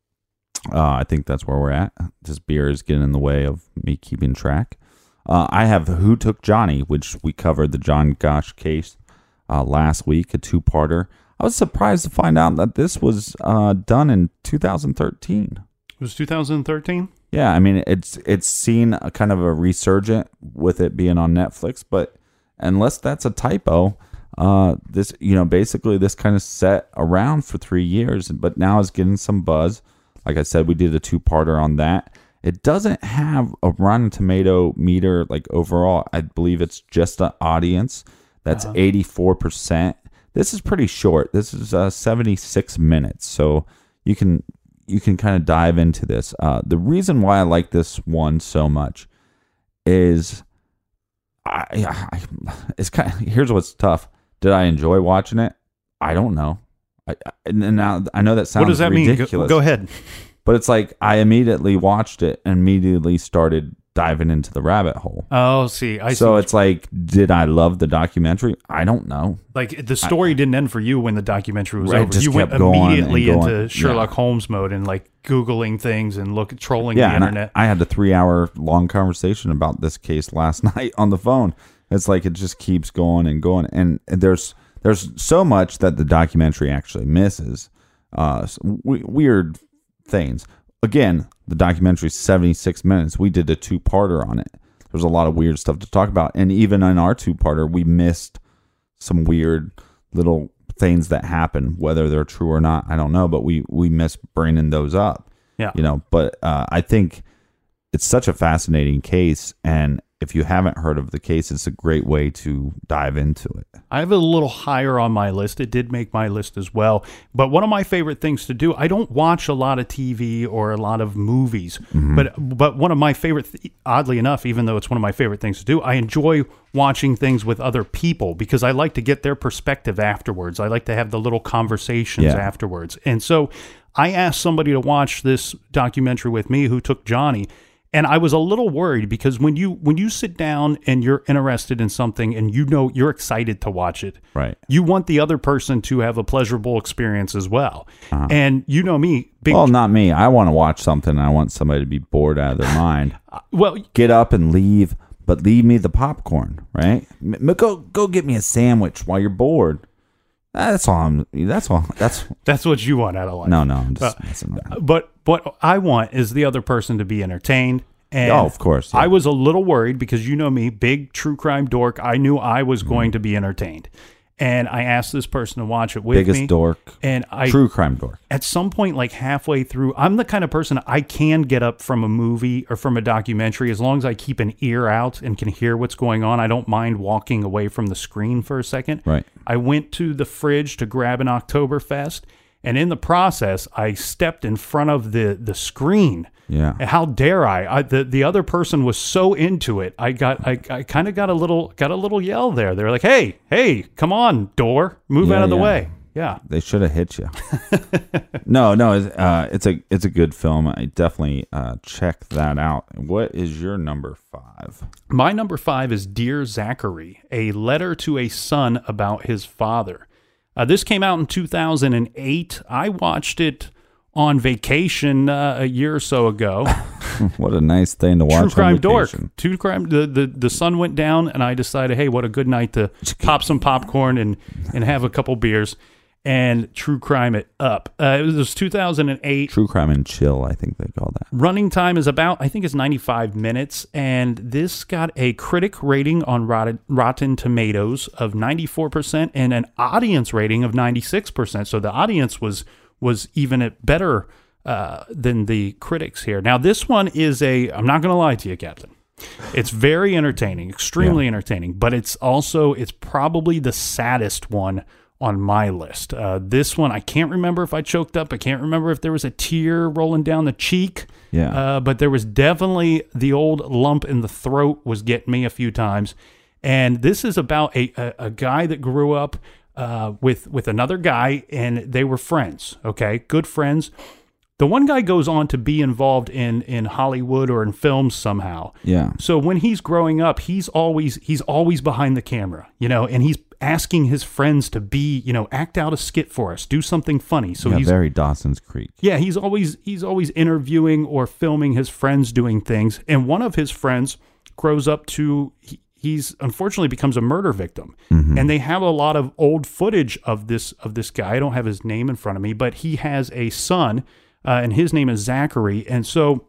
Uh, I think that's where we're at. This beer is getting in the way of me keeping track. Uh, I have Who Took Johnny, which we covered the John Gosch case uh, last week, a two-parter. I was surprised to find out that this was uh, done in two thousand thirteen. It was two thousand thirteen? Yeah, I mean, it's it's seen a kind of a resurgent with it being on Netflix, but unless that's a typo, uh, this, you know, basically this kind of set around for three years, but now is getting some buzz. Like I said, we did a two-parter on that. It doesn't have a Rotten Tomato meter, like overall. I believe it's just an audience. That's uh-huh. eighty-four percent. This is pretty short. This is uh, seventy-six minutes, so you can you can kind of dive into this. Uh, the reason why I like this one so much is, I, I it's kind of, here's what's tough. Did I enjoy watching it? I don't know. I, I and now I know that sounds what does that ridiculous. mean? Go, go ahead. But it's like I immediately watched it and immediately started diving into the rabbit hole. Oh, see, I so see it's like, did I love the documentary? I don't know. Like the story I, didn't end for you when the documentary was right, over. You went immediately going, into Sherlock yeah. Holmes mode and like Googling things and look trolling yeah, the and internet. I, I had a three hour long conversation about this case last night on the phone. It's like it just keeps going and going, and there's there's so much that the documentary actually misses. Uh, w- weird things. Again, the documentary is seventy-six minutes. We did a two-parter on it. There's a lot of weird stuff to talk about. And even in our two-parter, we missed some weird little things that happen. Whether they're true or not, I don't know. But we, we missed bringing those up. Yeah. You know, but uh, I think it's such a fascinating case. And if you haven't heard of the case, it's a great way to dive into it. I have it a little higher on my list. It did make my list as well. But one of my favorite things to do, I don't watch a lot of T V or a lot of movies. Mm-hmm. But but one of my favorite, th- oddly enough, even though it's one of my favorite things to do, I enjoy watching things with other people because I like to get their perspective afterwards. I like to have the little conversations yeah. afterwards. And so I asked somebody to watch this documentary with me who took Johnny. And I was a little worried because when you when you sit down and you're interested in something and you know you're excited to watch it, right? You want the other person to have a pleasurable experience as well. Uh-huh. And you know me, big well, not me. I want to watch something. And I want somebody to be bored out of their mind. Well, get up and leave, but leave me the popcorn, right? Go go get me a sandwich while you're bored. That's all. I'm, that's all. That's that's what you want out of life. No, no, I'm just uh, messing around. But what I want is the other person to be entertained. And oh, of course. Yeah. I was a little worried because you know me, big true crime dork. I knew I was mm. going to be entertained, and I asked this person to watch it with Biggest me. Biggest dork. And I true crime dork. At some point, like halfway through, I'm the kind of person I can get up from a movie or from a documentary as long as I keep an ear out and can hear what's going on. I don't mind walking away from the screen for a second. Right. I went to the fridge to grab an Oktoberfest, and in the process, I stepped in front of the the screen. Yeah. How dare I? I the, the other person was so into it. I got I, I kind of got a little got a little yell there. They were like, "Hey, hey, come on, door, move yeah, out of the yeah. way." Yeah. They should have hit you. no, no, it's, uh, it's a it's a good film. I definitely uh, check that out. What is your number five? My number five is Dear Zachary, a letter to a son about his father. Uh, this came out in two thousand eight. I watched it on vacation uh, a year or so ago. What a nice thing to watch. True crime on dork. vacation. True crime. The, the the sun went down, and I decided, hey, what a good night to pop some popcorn and and have a couple beers and true crime it up. Uh, it was two thousand eight. True crime and chill, I think they call that. Running time is about, I think it's ninety-five minutes, and this got a critic rating on Rotten, Rotten Tomatoes of ninety-four percent and an audience rating of ninety-six percent. So the audience was was even better uh, than the critics here. Now, this one is a, I'm not going to lie to you, Captain. It's very entertaining, extremely yeah. entertaining, but it's also, it's probably the saddest one on my list. Uh, this one, I can't remember if I choked up. I can't remember if there was a tear rolling down the cheek. Yeah. Uh, but there was definitely the old lump in the throat was getting me a few times. And this is about a, a, a guy that grew up uh, with, with another guy, and they were friends, okay? Good friends. The one guy goes on to be involved in, in Hollywood or in films somehow. Yeah. So when he's growing up, he's always he's always behind the camera, you know, and he's asking his friends to be, you know, act out a skit for us, do something funny. So yeah, he's very Dawson's Creek. Yeah, he's always he's always interviewing or filming his friends doing things. And one of his friends grows up to he, he's unfortunately becomes a murder victim. Mm-hmm. And they have a lot of old footage of this of this guy. I don't have his name in front of me, but he has a son. Uh, and his name is Zachary. And so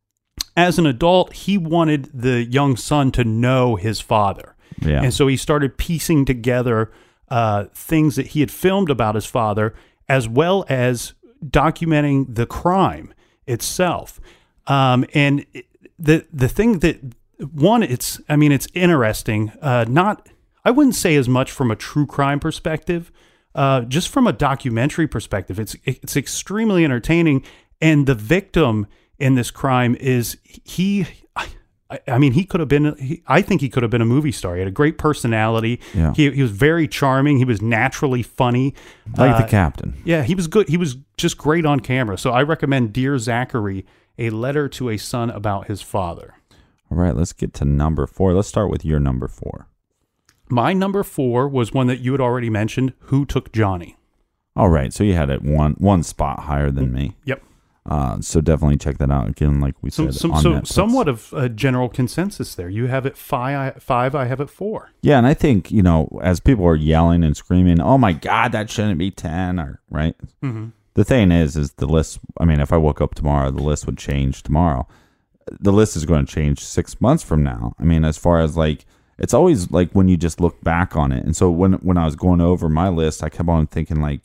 as an adult, he wanted the young son to know his father. Yeah. And so he started piecing together uh, things that he had filmed about his father, as well as documenting the crime itself. Um, and the the thing that, one, it's, I mean, it's interesting. Uh, not, I wouldn't say as much from a true crime perspective, Uh, just from a documentary perspective, it's it's extremely entertaining. And the victim in this crime is he, I, I mean, he could have been. He, I think he could have been a movie star. He had a great personality. Yeah. He he was very charming. He was naturally funny. Like Uh, the captain. Yeah, he was good. He was just great on camera. So I recommend Dear Zachary, a letter to a son about his father. All right, let's get to number four. Let's start with your number four. My number four was one that you had already mentioned. Who Took Johnny? All right, so you had it one one spot higher than me. Yep. Uh, so definitely check that out again, like we Some, said some, on so Netflix. somewhat of a general consensus there. You have it five. I, five. I have it four. Yeah, and I think, you know, as people are yelling and screaming, "Oh my God, that shouldn't be ten," or right. Mhm. The thing is, is the list. I mean, if I woke up tomorrow, the list would change tomorrow. The list is going to change six months from now. I mean, as far as like, it's always like when you just look back on it. And so when when I was going over my list, I kept on thinking like,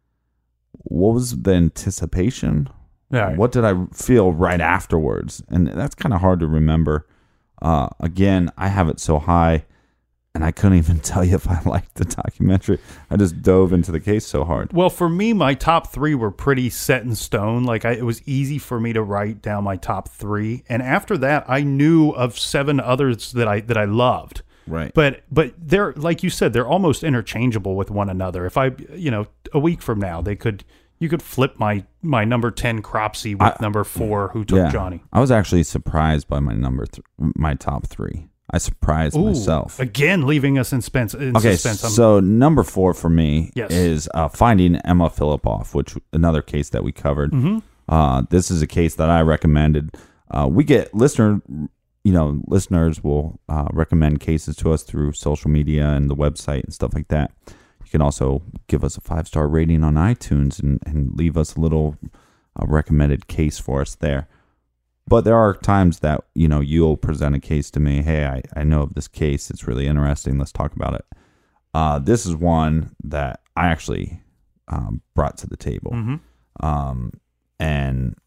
what was the anticipation? Yeah. What did I feel right afterwards? And that's kind of hard to remember. Uh, again, I have it so high, and I couldn't even tell you if I liked the documentary. I just dove into the case so hard. Well, for me, my top three were pretty set in stone. Like I, it was easy for me to write down my top three, and after that, I knew of seven others that I that I loved. Right. But but they're like you said, they're almost interchangeable with one another. If I, you know, a week from now, they could you could flip my my number ten Cropsey with I- number four Who Took Yeah. Johnny. I was actually surprised by my number, th- my top three. I surprised Ooh, myself. again, leaving us in suspense. In Okay, suspense. I'm- so number four for me Yes. is uh, Finding Emma Filipoff, which another case that we covered. Mhm. Uh, this is a case that I recommended. Uh, we get listener, you know, listeners will uh, recommend cases to us through social media and the website and stuff like that. You can also give us a five star rating on iTunes and, and leave us a little uh, recommended case for us there. But there are times that, you know, you'll present a case to me. Hey, I, I know of this case. It's really interesting. Let's talk about it. Uh, this is one that I actually um, brought to the table. Mhm. Um, and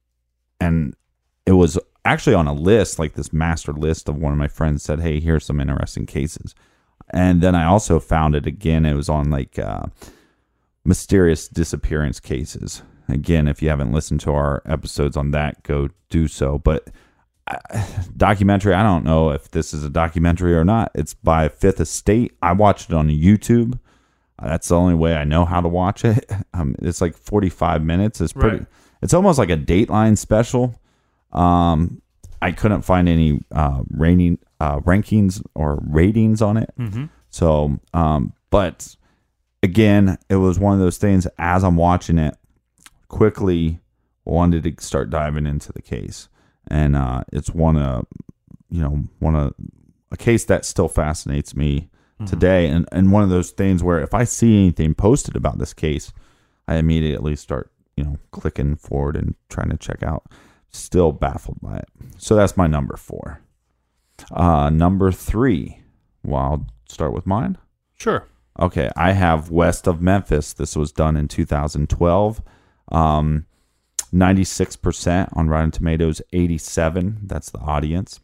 and it was actually on a list, like this master list of one of my friends said, hey, here's some interesting cases. And then I also found it again. It was on like uh, mysterious disappearance cases. Again, if you haven't listened to our episodes on that, go do so. But uh, documentary, I don't know if this is a documentary or not. It's by Fifth Estate. I watched it on YouTube. Uh, that's the only way I know how to watch it. Um, it's like forty-five minutes. It's pretty. Right. It's almost like a Dateline special. Um, I couldn't find any uh, rating, uh, rankings or ratings on it. Mhm. So, um, but again, it was one of those things. As I'm watching it, quickly wanted to start diving into the case, and uh, it's one of you know one of a case that still fascinates me Mhm. today, and and one of those things where if I see anything posted about this case, I immediately start you know clicking forward and trying to check out. Still baffled by it. So that's my number four. Uh, number three. Well, I'll start with mine. Sure. Okay, I have West of Memphis. This was done in two thousand twelve. Um, ninety-six percent on Rotten Tomatoes, eighty-seven. That's the audience.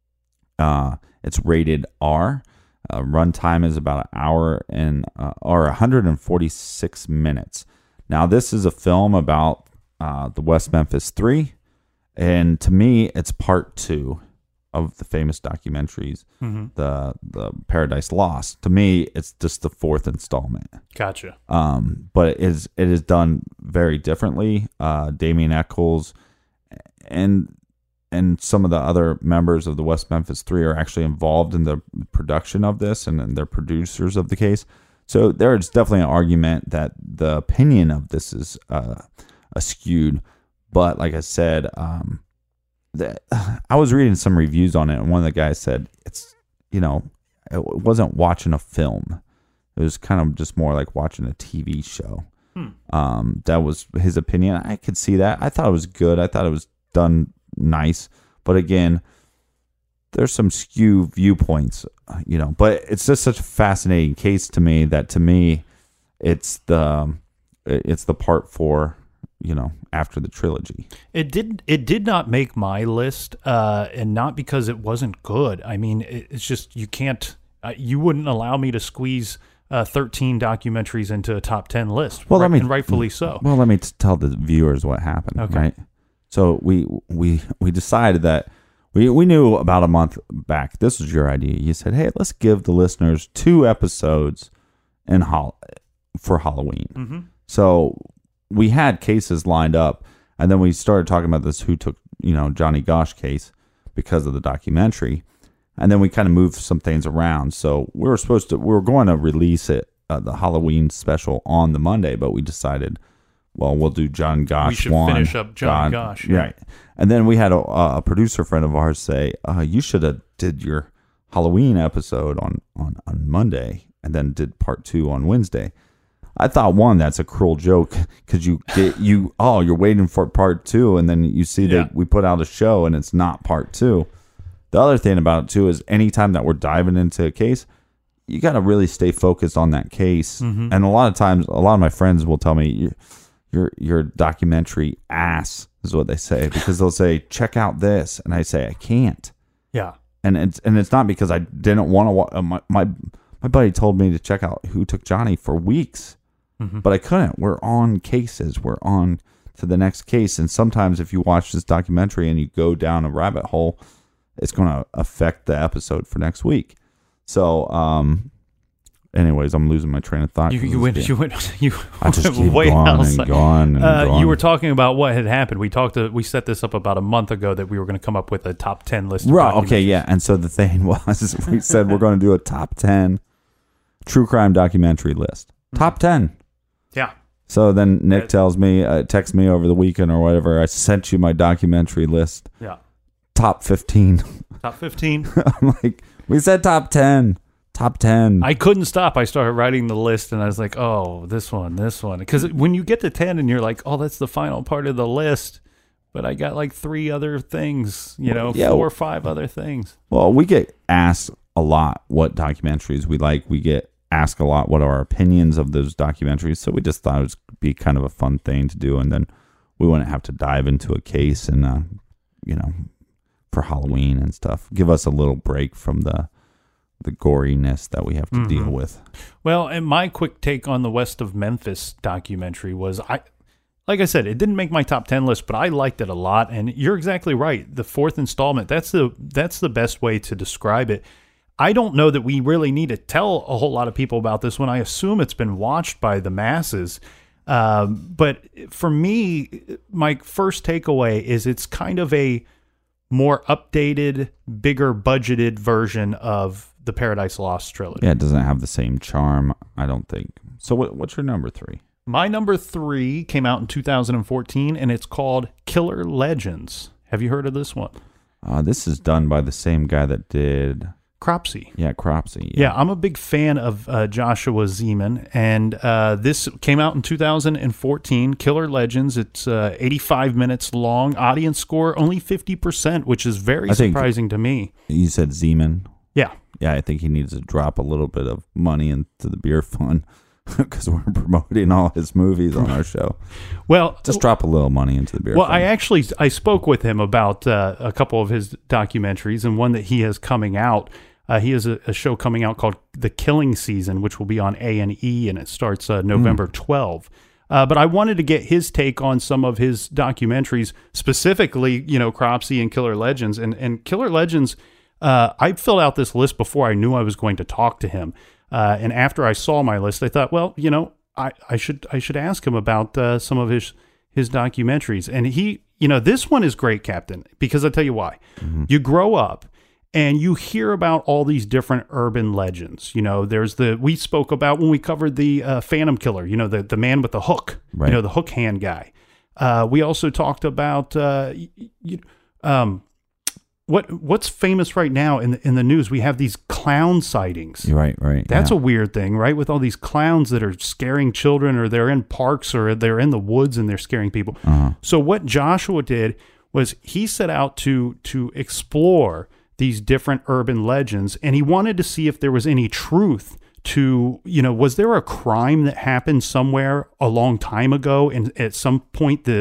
Uh, it's rated R. Uh, runtime is about an hour and uh, or one hundred forty-six minutes. Now, this is a film about uh, the West Memphis Three, and to me, it's part two of the famous documentaries, Mhm. the the Paradise Lost. To me, it's just the fourth installment. Gotcha. Um, but it is it is done very differently. Uh, Damien Eccles and and some of the other members of the West Memphis Three are actually involved in the production of this, and, and they're producers of the case. So there is definitely an argument that the opinion of this is uh, skewed. But like I said, um, that I was reading some reviews on it, and one of the guys said it's you know it wasn't watching a film. It was kind of just more like watching a T V show. Hmm. Um, that was his opinion. I could see that. I thought it was good. I thought it was done nice. But again, there's some skew viewpoints, you know. But it's just such a fascinating case to me that to me, it's the it's the part four, you know, after the trilogy. It did. It did not make my list, uh, and not because it wasn't good. I mean, it, it's just you can't. Uh, you wouldn't allow me to squeeze uh, thirteen documentaries into a top ten list. Well, right, let me and rightfully so. Well, let me t- tell the viewers what happened. Okay. Right. So we we we decided that We we knew about a month back. This was your idea. You said, "Hey, let's give the listeners two episodes in hol- for Halloween." Mm-hmm. So we had cases lined up, and then we started talking about this "Who Took You know Johnny Gosch" case because of the documentary, and then we kind of moved some things around. So we were supposed to we were going to release it uh, the Halloween special on the Monday, but we decided, well, we'll do John Gosch. We should one, finish up John, John Gosch, yeah. right? And then we had a, a producer friend of ours say, uh, "You should have did your Halloween episode on, on, on Monday, and then did part two on Wednesday." I thought, one, that's a cruel joke because you get you oh you're waiting for part two, and then you see Yeah. that we put out a show and it's not part two. The other thing about it too is anytime that we're diving into a case, you got to really stay focused on that case. Mhm. And a lot of times, a lot of my friends will tell me, "Your your documentary ass," is what they say, because they'll say, "Check out this," and I say, "I can't." Yeah. And it's and it's not because I didn't want to. Wa- uh, my, my my buddy told me to check out Who Took Johnny for weeks, Mhm. but I couldn't. We're on cases. We're on to the next case, and sometimes if you watch this documentary and you go down a rabbit hole, it's going to affect the episode for next week. So, um, anyways, I'm losing my train of thought. You, 'cause you it's went. getting- You went. You I just went keep way going outside. and going and uh, going. You were talking about what had happened. We talked. To, we set this up about a month ago that we were going to come up with a top ten list. Of Right. Okay. documentaries. Yeah. And so the thing was, we said we're going to do a top ten true crime documentary list. Top ten. Yeah. So then Nick tells me, uh, texts me over the weekend or whatever, I sent you my documentary list. Yeah. Top fifteen. Top fifteen. I'm like, we said top ten. Top ten. I couldn't stop. I started writing the list, and I was like, "Oh, this one, this one." Because when you get to ten, and you're like, "Oh, that's the final part of the list," but I got like three other things, you know, Yeah. four or five other things. Well, we get asked a lot what documentaries we like. We get asked a lot what are our opinions of those documentaries. So we just thought it would be kind of a fun thing to do. And then we wouldn't have to dive into a case and, uh, you know, for Halloween and stuff. Give us a little break from the the goriness that we have to Mhm. deal with. Well, and my quick take on the West of Memphis documentary was, I, like I said, it didn't make my top ten list, but I liked it a lot. And you're exactly right. The fourth installment, that's the that's the best way to describe it. I don't know that we really need to tell a whole lot of people about this one. I assume it's been watched by the masses. Um, but for me, my first takeaway is it's kind of a more updated, bigger budgeted version of the Paradise Lost trilogy. Yeah, it doesn't have the same charm, I don't think. So what, what's your number three? My number three came out in two thousand fourteen, and it's called Killer Legends. Have you heard of this one? Uh, this is done by the same guy that did... Cropsey. Yeah, Cropsey. Yeah, I'm a big fan of uh, Joshua Zeman, and uh, this came out in two thousand fourteen, Killer Legends. It's uh, eighty-five minutes long. Audience score only fifty percent, which is very I think- surprising to me. You said Zeman? Yeah. Yeah, I think he needs to drop a little bit of money into the beer fund because we're promoting all his movies on our show. Well, just drop a little money into the beer Well, fund. I actually I spoke with him about uh, a couple of his documentaries, and one that he has coming out. Uh, he has a, a show coming out called The Killing Season, which will be on A and E, and it starts uh, November twelfth. Uh, but I wanted to get his take on some of his documentaries, specifically, you know, Cropsey and Killer Legends. And, and Killer Legends, uh, I filled out this list before I knew I was going to talk to him. Uh, and after I saw my list, I thought, well, you know, I, I should I should ask him about uh, some of his his documentaries. And he, you know, this one is great, Captain, because I'll tell you why. Mm-hmm. You grow up and you hear about all these different urban legends. You know, there's the, we spoke about when we covered the uh, Phantom Killer, you know, the, the man with the hook, Right. you know, the hook hand guy. Uh, we also talked about, uh, you, um, what what's famous right now in the, in the news. We have these clown sightings. You're right, right. That's yeah. a weird thing, right? With all these clowns that are scaring children, or they're in parks, or they're in the woods and they're scaring people. Uh-huh. So what Joshua did was he set out to to explore these different urban legends, and he wanted to see if there was any truth to, you know, was there a crime that happened somewhere a long time ago, and at some point the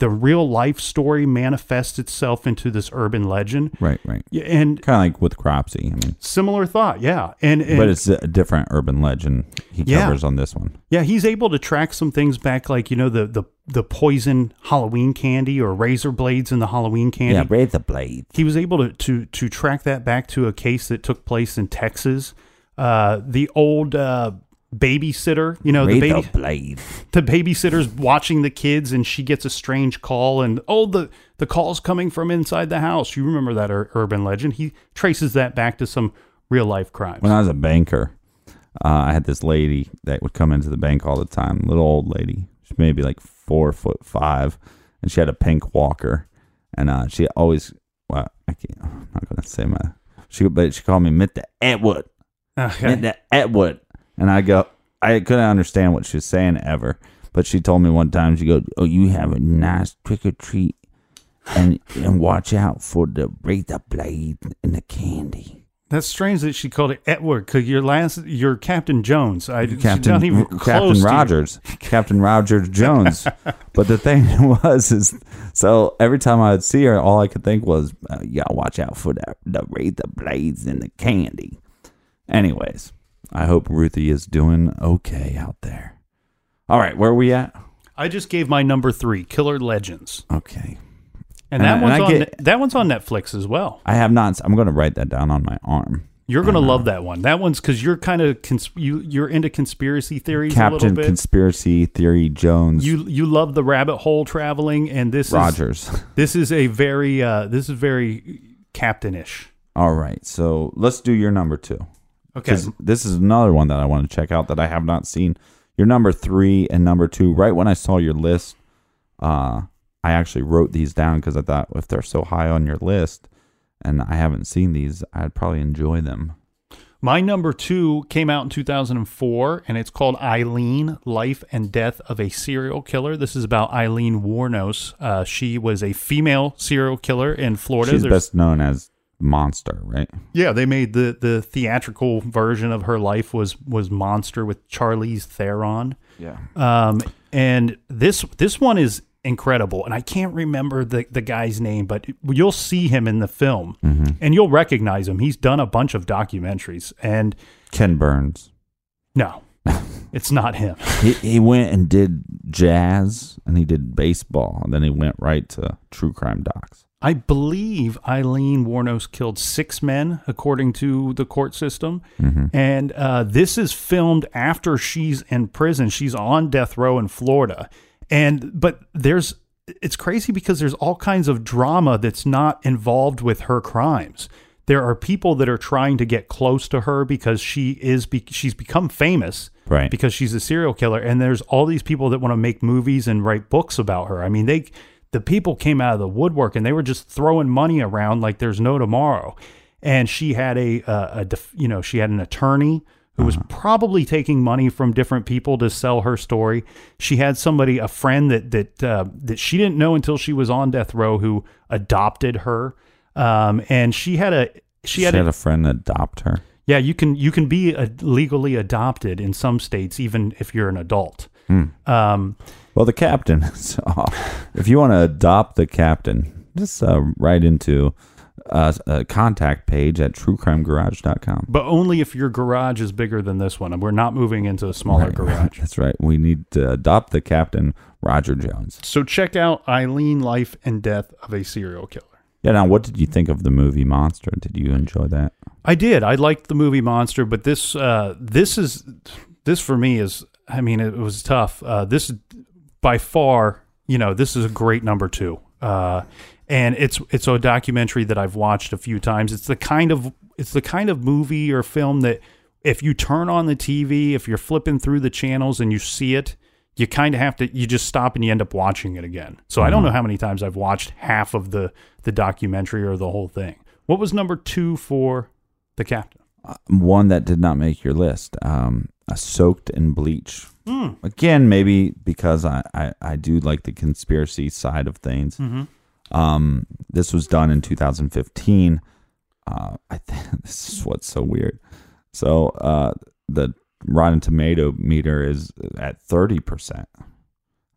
the real life story manifests itself into this urban legend. Right, right. Yeah, and kind of like with Cropsey. I mean, similar thought, yeah. And, and but it's a different urban legend he yeah. covers on this one. Yeah, he's able to track some things back, like you know the the the poison Halloween candy or razor blades in the Halloween candy. Yeah, razor blades. He was able to to to track that back to a case that took place in Texas. Uh, the old. Uh, babysitter, you know, the baby blade. The babysitter's watching the kids and she gets a strange call and oh the the call's coming from inside the house. You remember that ur- urban legend. He traces that back to some real life crimes. When I was a banker, uh, I had this lady that would come into the bank all the time, little old lady. She's maybe like four foot five and she had a pink walker and uh, she always well I can't I'm not gonna say my she but she called me Mister Atwood. Okay. Mister Atwood. And I go, I couldn't understand what she was saying ever. But she told me one time, she goes, oh, you have a nice trick or treat. And and watch out for the razor blade and the candy. That's strange that she called it Edward, because your last, you're Captain Jones. I, Captain, not even Captain Rogers. Captain Rogers Jones. But the thing was, is so every time I would see her, all I could think was, uh, y'all watch out for the, the razor blades and the candy. Anyways. I hope Ruthie is doing okay out there. All right, where are we at? I just gave my number three, Killer Legends. Okay. And, and that I, one's and on get, that one's on Netflix as well. I have not. I'm going to write that down on my arm. You're going to love that one. That one's because you're kind of cons- you you're into conspiracy theories. Captain a little bit. Conspiracy Theory Jones. You you love the rabbit hole traveling, and this Rogers. Is, this is a very uh, this is very captainish. All right, so let's do your number two. Okay. This is another one that I want to check out that I have not seen. Your number three and number two, right when I saw your list, uh, I actually wrote these down because I thought if they're so high on your list and I haven't seen these, I'd probably enjoy them. My number two came out in two thousand four, and it's called Eileen, Life and Death of a Serial Killer. This is about Eileen Wuornos. Uh, she was a female serial killer in Florida. She's There's, best known as Monster, right? Yeah, they made the the theatrical version of her life was was Monster with Charlize Theron. Yeah. Um, and this this one is incredible, and I can't remember the the guy's name, but you'll see him in the film, mm-hmm. and you'll recognize him. He's done a bunch of documentaries, and Ken Burns. No, it's not him. he he went and did jazz, and he did baseball, and then he went right to true crime docs. I believe Eileen Wuornos killed six men, according to the court system. Mm-hmm. And uh, this is filmed after she's in prison. She's on death row in Florida. And but there's it's crazy because there's all kinds of drama that's not involved with her crimes. There are people that are trying to get close to her because she is be- she's become famous, right? Because she's a serial killer. And there's all these people that want to make movies and write books about her. I mean, they the people came out of the woodwork and they were just throwing money around like there's no tomorrow. And she had a, uh, a def- you know, she had an attorney who was probably taking money from different people to sell her story. She had somebody, a friend that that uh, that she didn't know until she was on death row, who adopted her. Um, and she had a she, she had, had a, a friend adopt her. Yeah, you can you can be a, legally adopted in some states, even if you're an adult. Hmm. Um, well, the captain. So if you want to adopt the captain, just uh, write into uh, a contact page at true crime garage dot com. But only if your garage is bigger than this one. And we're not moving into a smaller Right, garage. That's right. We need to adopt the captain, Roger Jones. So check out Eileen, Life and Death of a Serial Killer. Yeah. Now, what did you think of the movie Monster? Did you enjoy that? I did. I liked the movie Monster, but this uh, this is this for me is. I mean, it was tough. Uh, this by far, you know, this is a great number two. Uh, and it's it's a documentary that I've watched a few times. It's the kind of it's the kind of movie or film that if you turn on the T V, if you're flipping through the channels and you see it, you kind of have to you just stop and you end up watching it again. So mm-hmm. I don't know how many times I've watched half of the the documentary or the whole thing. What was number two for the captain? Uh, one that did not make your list. Um, a Soaked in Bleach. Mm. Again, maybe because I, I, I do like the conspiracy side of things. Mm-hmm. Um, this was done in two thousand fifteen. Uh, I th- this is what's so weird. So uh, the Rotten Tomato meter is at thirty percent.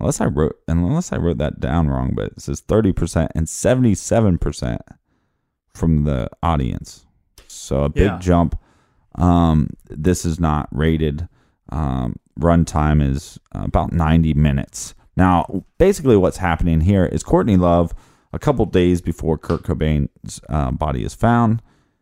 unless I wrote unless I wrote that down wrong, but it says thirty percent and seventy-seven percent from the audience. So a big Yeah. jump. Um, this is not rated. Um, runtime is about ninety minutes. Now, basically what's happening here is Courtney Love, a couple days before Kurt Cobain's uh, body is found,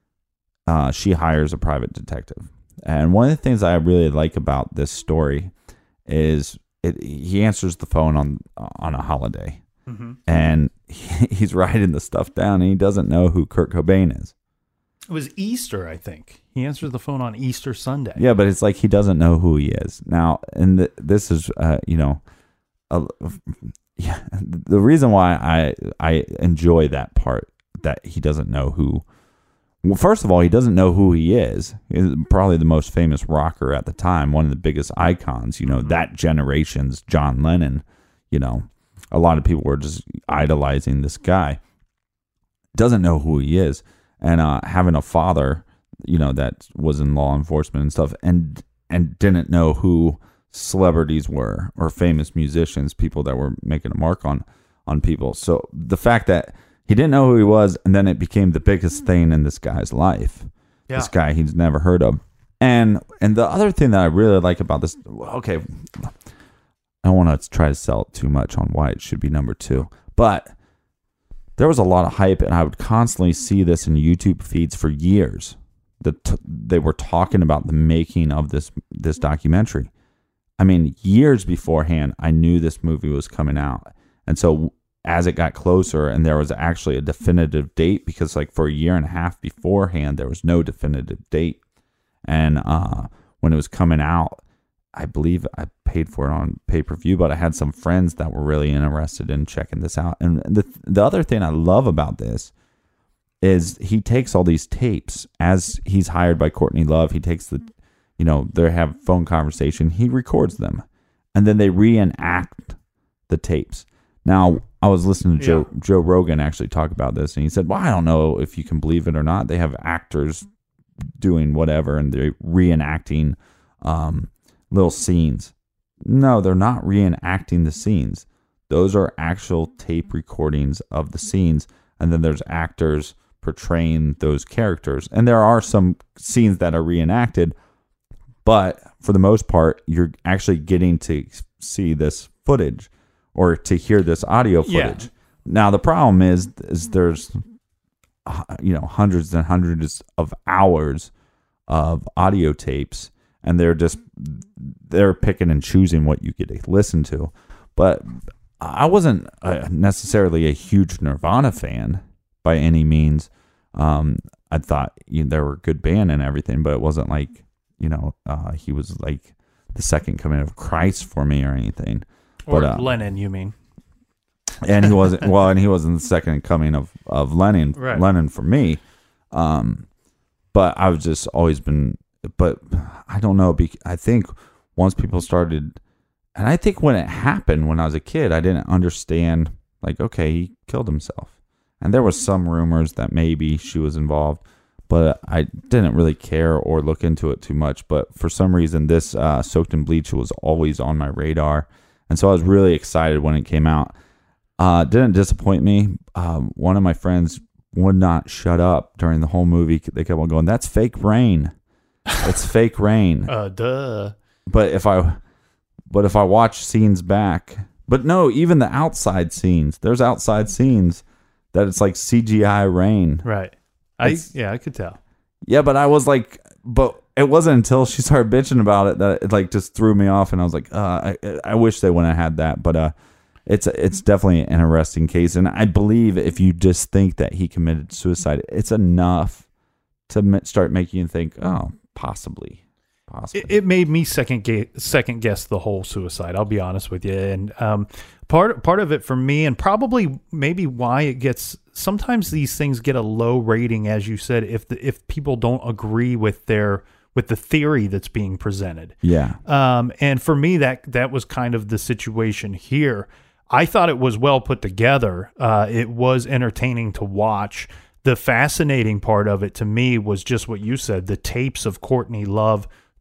uh, she hires a private detective. And one of the things I really like about this story is it, he answers the phone on on a holiday. Mhm. And he, he's writing the stuff down, and he doesn't know who Kurt Cobain is. It was Easter, I think. He answers the phone on Easter Sunday. Yeah, but it's like he doesn't know who he is. Now, and th- this is, uh, you know, a, yeah, the reason why I I enjoy that part, that he doesn't know who. Well, first of all, he doesn't know who he is. He's probably the most famous rocker at the time, one of the biggest icons. You know, mm-hmm. that generation's John Lennon. You know, a lot of people were just idolizing this guy. Doesn't know who he is, and uh, having a father, you know, that was in law enforcement and stuff, and and didn't know who celebrities were or famous musicians, people that were making a mark on on people. So the fact that he didn't know who he was, and then it became the biggest thing in this guy's life. Yeah. This guy he's never heard of. And and the other thing that I really like about this, okay, I don't want to try to sell it too much on why it should be number two, but there was a lot of hype, and I would constantly see this in YouTube feeds for years. That t- they were talking about the making of this this documentary. I mean, years beforehand, I knew this movie was coming out, and so as it got closer, and there was actually a definitive date, because like for a year and a half beforehand, there was no definitive date, and uh, when it was coming out, I believe I paid for it on pay-per-view, but I had some friends that were really interested in checking this out. And the the other thing I love about this is he takes all these tapes as he's hired by Courtney Love. He takes the, you know, they have phone conversation. He records them, and then they reenact the tapes. Now, I was listening to Joe, yeah. Joe Rogan actually talk about this, and he said, well, I don't know if you can believe it or not. They have actors doing whatever, and they're reenacting um, little scenes. No, they're not reenacting the scenes. Those are actual tape recordings of the scenes, and then there's actors portraying those characters. And there are some scenes that are reenacted, but for the most part, you're actually getting to see this footage or to hear this audio footage. Yeah. Now, the problem is, is there's, you know, hundreds and hundreds of hours of audio tapes, and they're just, they're picking and choosing what you get to listen to. But I wasn't uh, necessarily a huge Nirvana fan by any means. Um, I thought, you know, they were a good band and everything, but it wasn't like, you know, uh, he was like the second coming of Christ for me or anything. Or but, uh, Lennon, you mean? And he wasn't well, and he wasn't the second coming of of Lennon. Right. Lennon for me. Um, but I've just always been. But I don't know. I think once people started, and I think when it happened when I was a kid, I didn't understand. Like, okay, he killed himself, and there was some rumors that maybe she was involved, but I didn't really care or look into it too much. But for some reason, this uh, Soaked in Bleach was always on my radar. And so I was really excited when it came out. Uh, didn't disappoint me. Um, one of my friends would not shut up during the whole movie. They kept on going, "That's fake rain. It's fake rain." Uh, duh. But if I, but if I watch scenes back, but no, even the outside scenes. There's outside scenes that it's like C G I rain. Right. I It's- yeah, I could tell. Yeah, but I was like, but it wasn't until she started bitching about it that it like just threw me off, and I was like, uh, I, I wish they wouldn't have had that. But uh, it's it's definitely an interesting case, and I believe if you just think that he committed suicide, it's enough to m- start making you think, oh, possibly, possibly. It, it made me second ga- second guess the whole suicide. I'll be honest with you, and um, part part of it for me, and probably maybe why it gets. Sometimes these things get a low rating, as you said, if the, if people don't agree with their with the theory that's being presented. Yeah. Um, and for me, that that was kind of the situation here. I thought it was well put together. Uh, it was entertaining to watch. The fascinating part of it to me was just what you said, the tapes of Courtney Love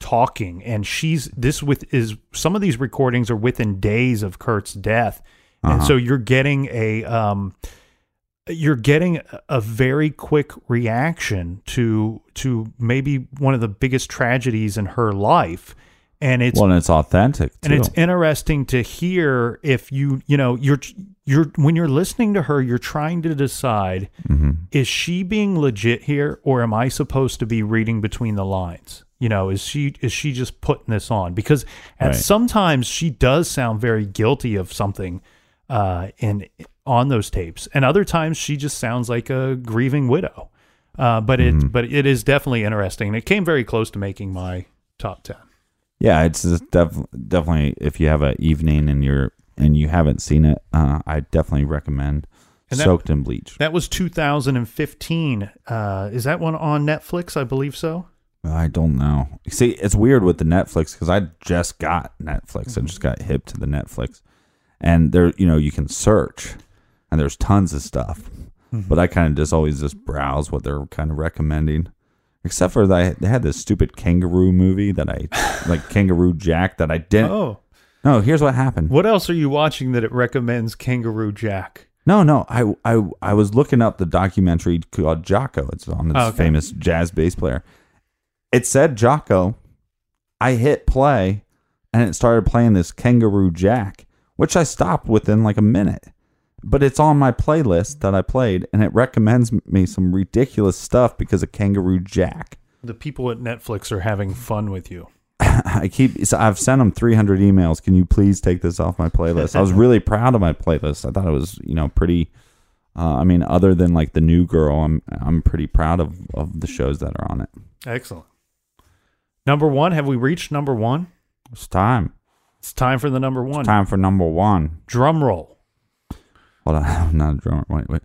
talking, and she's this with is some of these recordings are within days of Kurt's death, uh-huh. and so you're getting a um, you're getting a very quick reaction to to maybe one of the biggest tragedies in her life. And it's well, and it's authentic too. And it's interesting to hear if you, you know, you're, you're, when you're listening to her, you're trying to decide, mm-hmm. is she being legit here, or am I supposed to be reading between the lines? You know, is she, is she just putting this on? Because at right. sometimes she does sound very guilty of something, uh, in, on those tapes. And other times she just sounds like a grieving widow. Uh, but mm-hmm. it, but it is definitely interesting. And it came very close to making my top ten. Yeah, it's def- definitely, if you have an evening and you're and you haven't seen it, uh, I definitely recommend that, Soaked in Bleach. That was two thousand fifteen. Uh, is that one on Netflix? I believe so. I don't know. See, it's weird with the Netflix because I just got Netflix. Mm-hmm. I just got hip to the Netflix, and there, you know, you can search, and there's tons of stuff. Mm-hmm. But I kind of just always just browse what they're kind of recommending. Except for that, they had this stupid kangaroo movie that I, like Kangaroo Jack, that I didn't. Oh. No, here's what happened. What else are you watching that it recommends Kangaroo Jack? No, no. I, I, I was looking up the documentary called Jocko. It's on this oh, okay. famous jazz bass player. It said Jocko. I hit play, and it started playing this Kangaroo Jack, which I stopped within like a minute. But it's on my playlist that I played, and it recommends me some ridiculous stuff because of Kangaroo Jack. The people at Netflix are having fun with you. I keep. So I've sent them three hundred emails. Can you please take this off my playlist? I was really proud of my playlist. I thought it was, you know, pretty. Uh, I mean, other than like The New Girl, I'm I'm pretty proud of, of the shows that are on it. Excellent. Number one. Have we reached number one? It's time. It's time for the number one. It's time for number one. Drum roll. Hold on, I'm not a drummer. Wait, wait.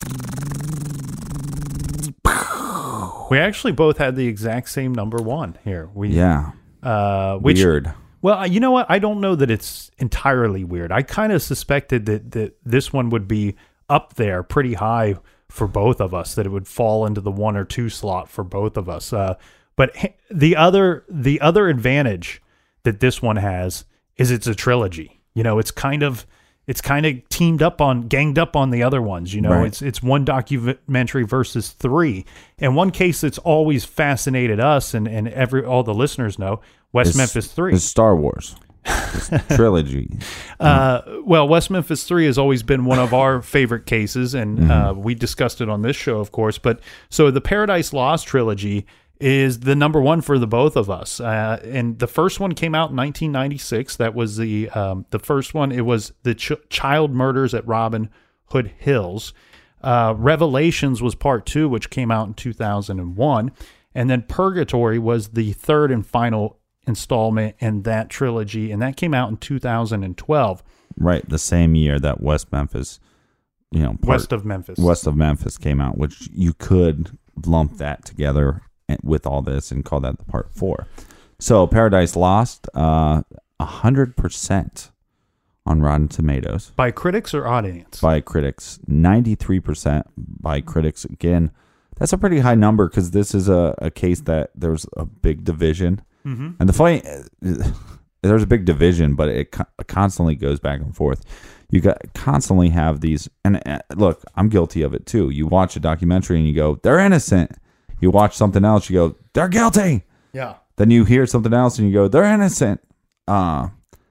We actually both had the exact same number one here. We, yeah. Uh, which, weird. Well, you know what? I don't know that it's entirely weird. I kind of suspected that, that this one would be up there pretty high for both of us, that it would fall into the one or two slot for both of us. Uh, but the other the other advantage that this one has is it's a trilogy. You know, it's kind of... It's kind of teamed up on, ganged up on the other ones. You know, right. it's it's one documentary versus three. And one case that's always fascinated us and, and every all the listeners know, West it's, Memphis three. It's Star Wars. It's trilogy. Uh, well, West Memphis three has always been one of our favorite cases, and mm-hmm. uh, we discussed it on this show, of course. But so the Paradise Lost trilogy is the number one for the both of us. Uh, and the first one came out in nineteen ninety-six. That was the um, the first one. It was the ch- Child Murders at Robin Hood Hills. Uh, Revelations was part two, which came out in two thousand one. And then Purgatory was the third and final installment in that trilogy, and that came out in two thousand twelve. Right, the same year that West Memphis, you know, part, West of Memphis. West of Memphis came out, which you could lump that together with all this and call that the part four. So Paradise Lost, uh, one hundred percent on Rotten Tomatoes. By critics or audience? By critics. ninety-three percent by critics. Again, that's a pretty high number because this is a, a case that there's a big division. Mm-hmm. And the funny, there's a big division, but it constantly goes back and forth. You got constantly have these, and uh, look, I'm guilty of it too. You watch a documentary and you go, they're innocent. You watch something else, you go, they're guilty. Yeah. Then you hear something else and you go, they're innocent. Uh,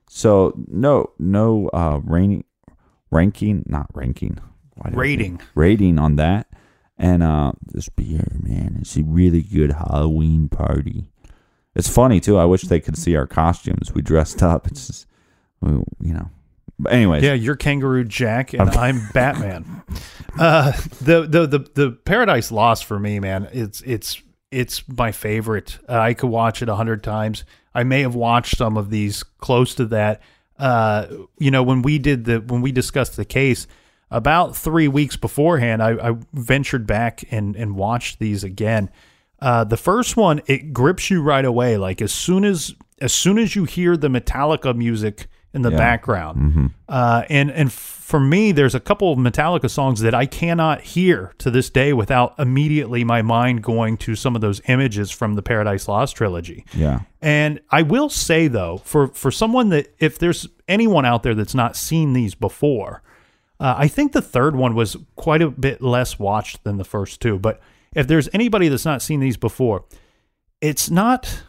so no, no uh, rating, ranking, not ranking. Rating. Rating on that. And uh, this beer, man, it's a really good Halloween party. It's funny, too. I wish they could see our costumes. We dressed up. It's just, you know. But anyways. Yeah, you're Kangaroo Jack, and I'm Batman. Uh, the, the the the Paradise Lost for me, man, it's it's it's my favorite. Uh, I could watch it a hundred times. I may have watched some of these close to that. Uh, you know, when we did the when we discussed the case about three weeks beforehand, I, I ventured back and and watched these again. Uh, the first one, it grips you right away. Like as soon as as soon as you hear the Metallica music in the Yeah. background. Mm-hmm. Uh, and, and for me, there's a couple of Metallica songs that I cannot hear to this day without immediately my mind going to some of those images from the Paradise Lost trilogy. Yeah. And I will say, though, for, for someone that, if there's anyone out there that's not seen these before, uh, I think the third one was quite a bit less watched than the first two. But if there's anybody that's not seen these before, it's not,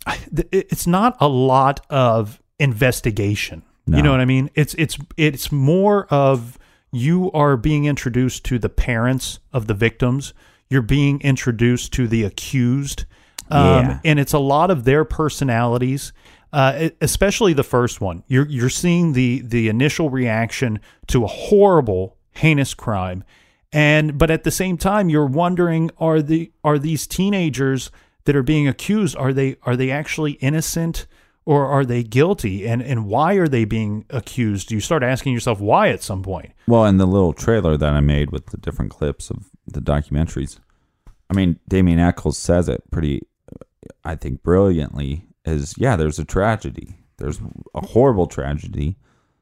it's not a lot of investigation. No. You know what I mean? It's it's it's more of you are being introduced to the parents of the victims. You're being introduced to the accused. Um, Yeah. and it's a lot of their personalities, uh, especially the first one. You're you're seeing the the initial reaction to a horrible, heinous crime, and but at the same time, you're wondering: are the are these teenagers that are being accused, are they are they actually innocent, or are they guilty? And and why are they being accused? You start asking yourself why at some point. Well, and the little trailer that I made with the different clips of the documentaries, I mean, Damien Eccles says it pretty, I think, brilliantly, is, yeah, there's a tragedy. There's a horrible tragedy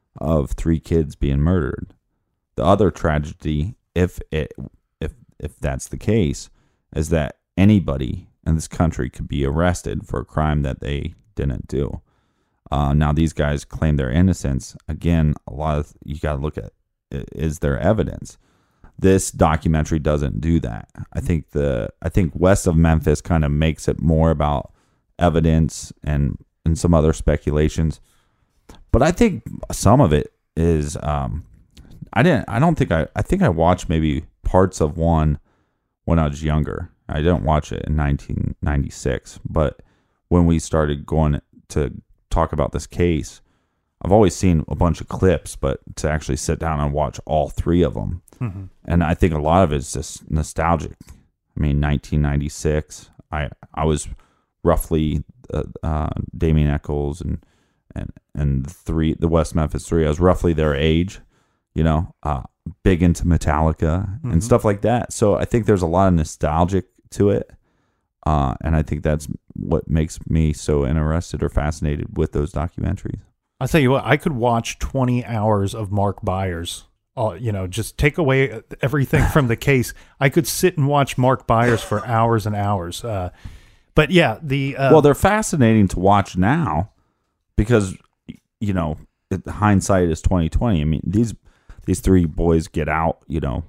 of three kids being murdered. The other tragedy, if it if if that's the case, is that anybody in this country could be arrested for a crime that they didn't do. Uh, now these guys claim their innocence. Again, a lot of you got to look at, is there evidence? This documentary doesn't do that. I think the I think West of Memphis kind of makes it more about evidence and and some other speculations. But I think some of it is um, I didn't I don't think I I think I watched maybe parts of one when I was younger. I didn't watch it in nineteen ninety-six, but when we started going to talk about this case, I've always seen a bunch of clips, but to actually sit down and watch all three of them. Mm-hmm. And I think a lot of it is just nostalgic. I mean, nineteen ninety-six, I I was roughly uh, uh, Damien Eccles and and and the three the West Memphis Three. I was roughly their age, you know, uh, big into Metallica Mm-hmm. and stuff like that. So I think there's a lot of nostalgic to it. Uh, and I think that's what makes me so interested or fascinated with those documentaries. I'll tell you what, I could watch twenty hours of Mark Byers. Uh, you know, just take away everything from the case. I could sit and watch Mark Byers for hours and hours. Uh, but yeah, the uh, well, they're fascinating to watch now because, you know, it, hindsight is twenty twenty. I mean, these these three boys get out, you know,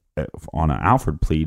on an Alford plea.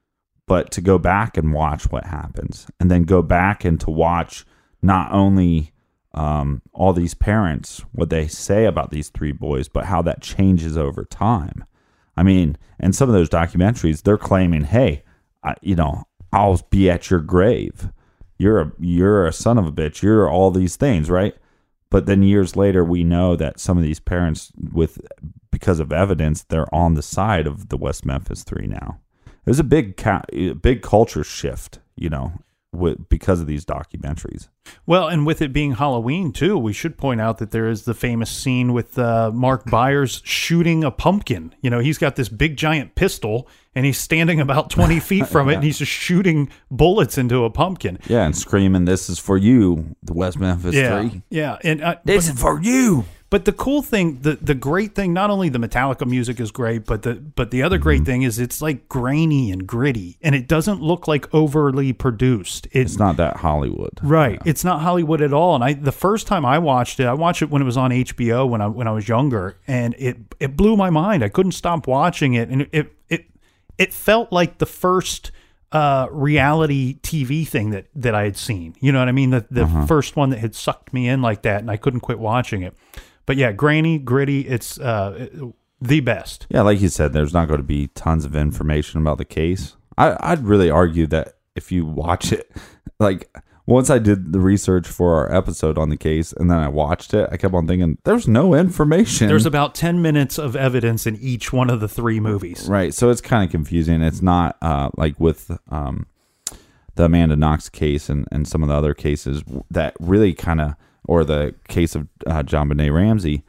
But to go back and watch what happens, and then go back and to watch not only um, all these parents, what they say about these three boys, but how that changes over time. I mean, and some of those documentaries, they're claiming, hey, I, you know, I'll be at your grave. You're a, you're a son of a bitch. You're all these things, right? But then years later, we know that some of these parents, with because of evidence, they're on the side of the West Memphis Three now. There's a big, ca- big culture shift, you know, with, because of these documentaries. Well, and with it being Halloween, too, we should point out that there is the famous scene with uh, Mark Byers shooting a pumpkin. You know, he's got this big, giant pistol, and he's standing about twenty feet from it, and he's just shooting bullets into a pumpkin. Yeah, and screaming, "This is for you, the West Memphis yeah, Three. Yeah, and uh, this but, is for you." But the cool thing, the the great thing, not only the Metallica music is great, but the but the other great thing is it's like grainy and gritty, and it doesn't look like overly produced. It, it's not that Hollywood, right? Yeah. It's not Hollywood at all. And I, the first time I watched it, I watched it when it was on H B O when I when I was younger, and it it blew my mind. I couldn't stop watching it, and it it it, it felt like the first uh, reality T V thing that that I had seen. You know what I mean? The the uh-huh. first one that had sucked me in like that, and I couldn't quit watching it. But yeah, grainy, gritty, it's uh, the best. Yeah, like you said, there's not going to be tons of information about the case. I, I'd really argue that if you watch it, like once I did the research for our episode on the case and then I watched it, I kept on thinking, there's no information. There's about ten minutes of evidence in each one of the three movies. Right, so it's kind of confusing. It's not uh, like with um, the Amanda Knox case and, and some of the other cases that really kind of, or the case of uh, JonBenet Ramsey,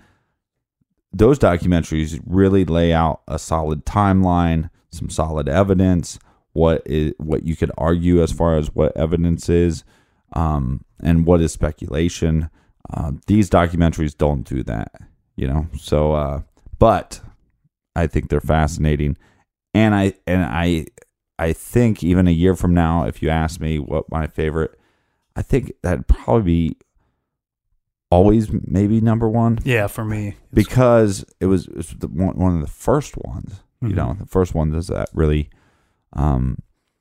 those documentaries really lay out a solid timeline, some solid evidence, what is what you could argue as far as what evidence is, um, and what is speculation. Uh, these documentaries don't do that, you know. So, uh, but I think they're fascinating, and I and I I think even a year from now, if you ask me what my favorite, I think that'd probably be always maybe number one. Yeah, for me, because it was, it was the, one, one of the first ones. Mm-hmm. You know, the first ones that really um,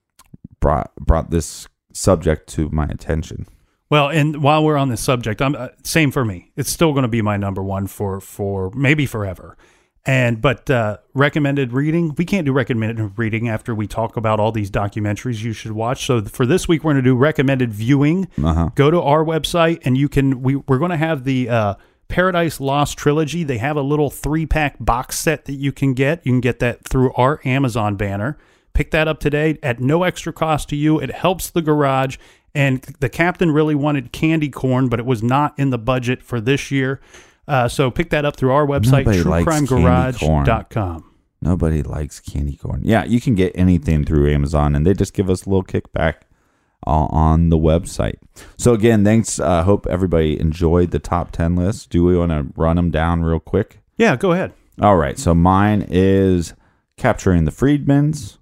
brought brought this subject to my attention. Well, and while we're on this subject, I'm uh, same for me. It's still going to be my number one for for maybe forever. And but uh, recommended reading, we can't do recommended reading after we talk about all these documentaries you should watch. So for this week, we're going to do recommended viewing. Uh-huh. Go to our website, and you can. We we're going to have the uh, Paradise Lost trilogy. They have a little three pack box set that you can get. You can get that through our Amazon banner. Pick that up today at no extra cost to you. It helps the garage. And the captain really wanted candy corn, but it was not in the budget for this year. Uh, so pick that up through our website, true crime garage dot com. Nobody likes candy corn. Yeah, you can get anything through Amazon, and they just give us a little kickback uh, on the website. So again, thanks. I uh, hope everybody enjoyed the top ten list. Do we want to run them down real quick? Yeah, go ahead. All right. So mine is Capturing the Friedmans,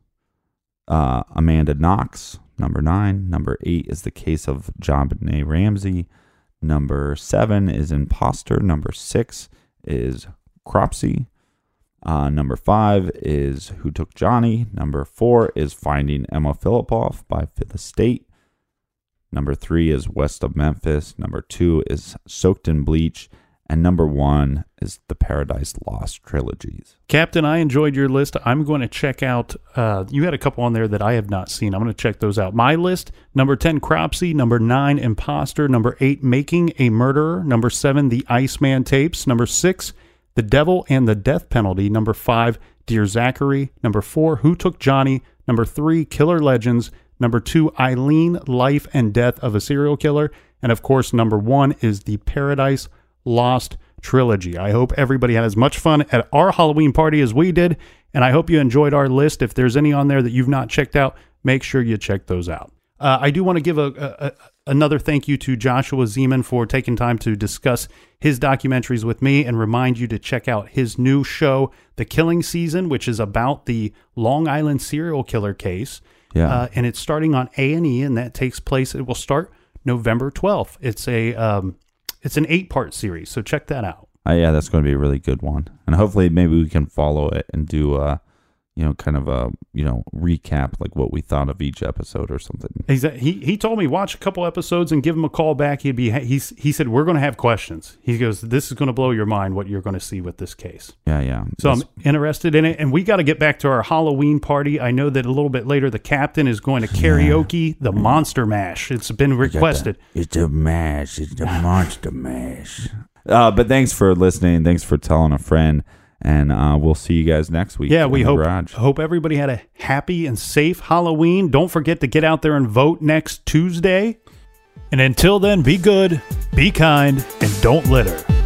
uh, Amanda Knox. Number nine. Number eight is The Case of JonBenet Ramsey. Number seven is Imposter. Number six is Cropsey. Uh, number five is Who Took Johnny. Number four is Finding Emma Filipoff by Fifth Estate. Number three is West of Memphis. Number two is Soaked in Bleach. And number one is the Paradise Lost trilogies. Captain, I enjoyed your list. I'm going to check out, uh, you had a couple on there that I have not seen. I'm going to check those out. My list, number ten, Cropsey. Number nine, Imposter. Number eight, Making a Murderer. Number seven, The Iceman Tapes. Number six, The Devil and the Death Penalty. Number five, Dear Zachary. Number four, Who Took Johnny. Number three, Killer Legends. Number two, Eileen, Life and Death of a Serial Killer. And of course, number one is the Paradise Lost trilogy. I hope everybody had as much fun at our Halloween party as we did, and I hope you enjoyed our list. If there's any on there that you've not checked out, make sure you check those out. Uh, I do want to give a, a, a another thank you to Joshua Zeman for taking time to discuss his documentaries with me, and remind you to check out his new show, The Killing Season, which is about the Long Island serial killer case. Yeah, uh, and it's starting on A and E, and that takes place. It will start November twelfth. It's a um, It's an eight-part series, so check that out. Uh, yeah, that's going to be a really good one. And hopefully maybe we can follow it and do, uh, you know, kind of a, you know, recap, like what we thought of each episode or something. He he told me watch a couple episodes and give him a call back. He'd be he's he said we're going to have questions. He goes, this is going to blow your mind what you're going to see with this case. Yeah, yeah. So that's... I'm interested in it, and we got to get back to our Halloween party. I know that a little bit later the captain is going to karaoke yeah. the Monster Mash. It's been requested. The, it's the mash. It's the Monster Mash. Uh, but thanks for listening. Thanks for telling a friend. And uh, we'll see you guys next week. Yeah, we hope garage. hope everybody had a happy and safe Halloween. Don't forget to get out there and vote next Tuesday. And until then, be good, be kind, and don't litter.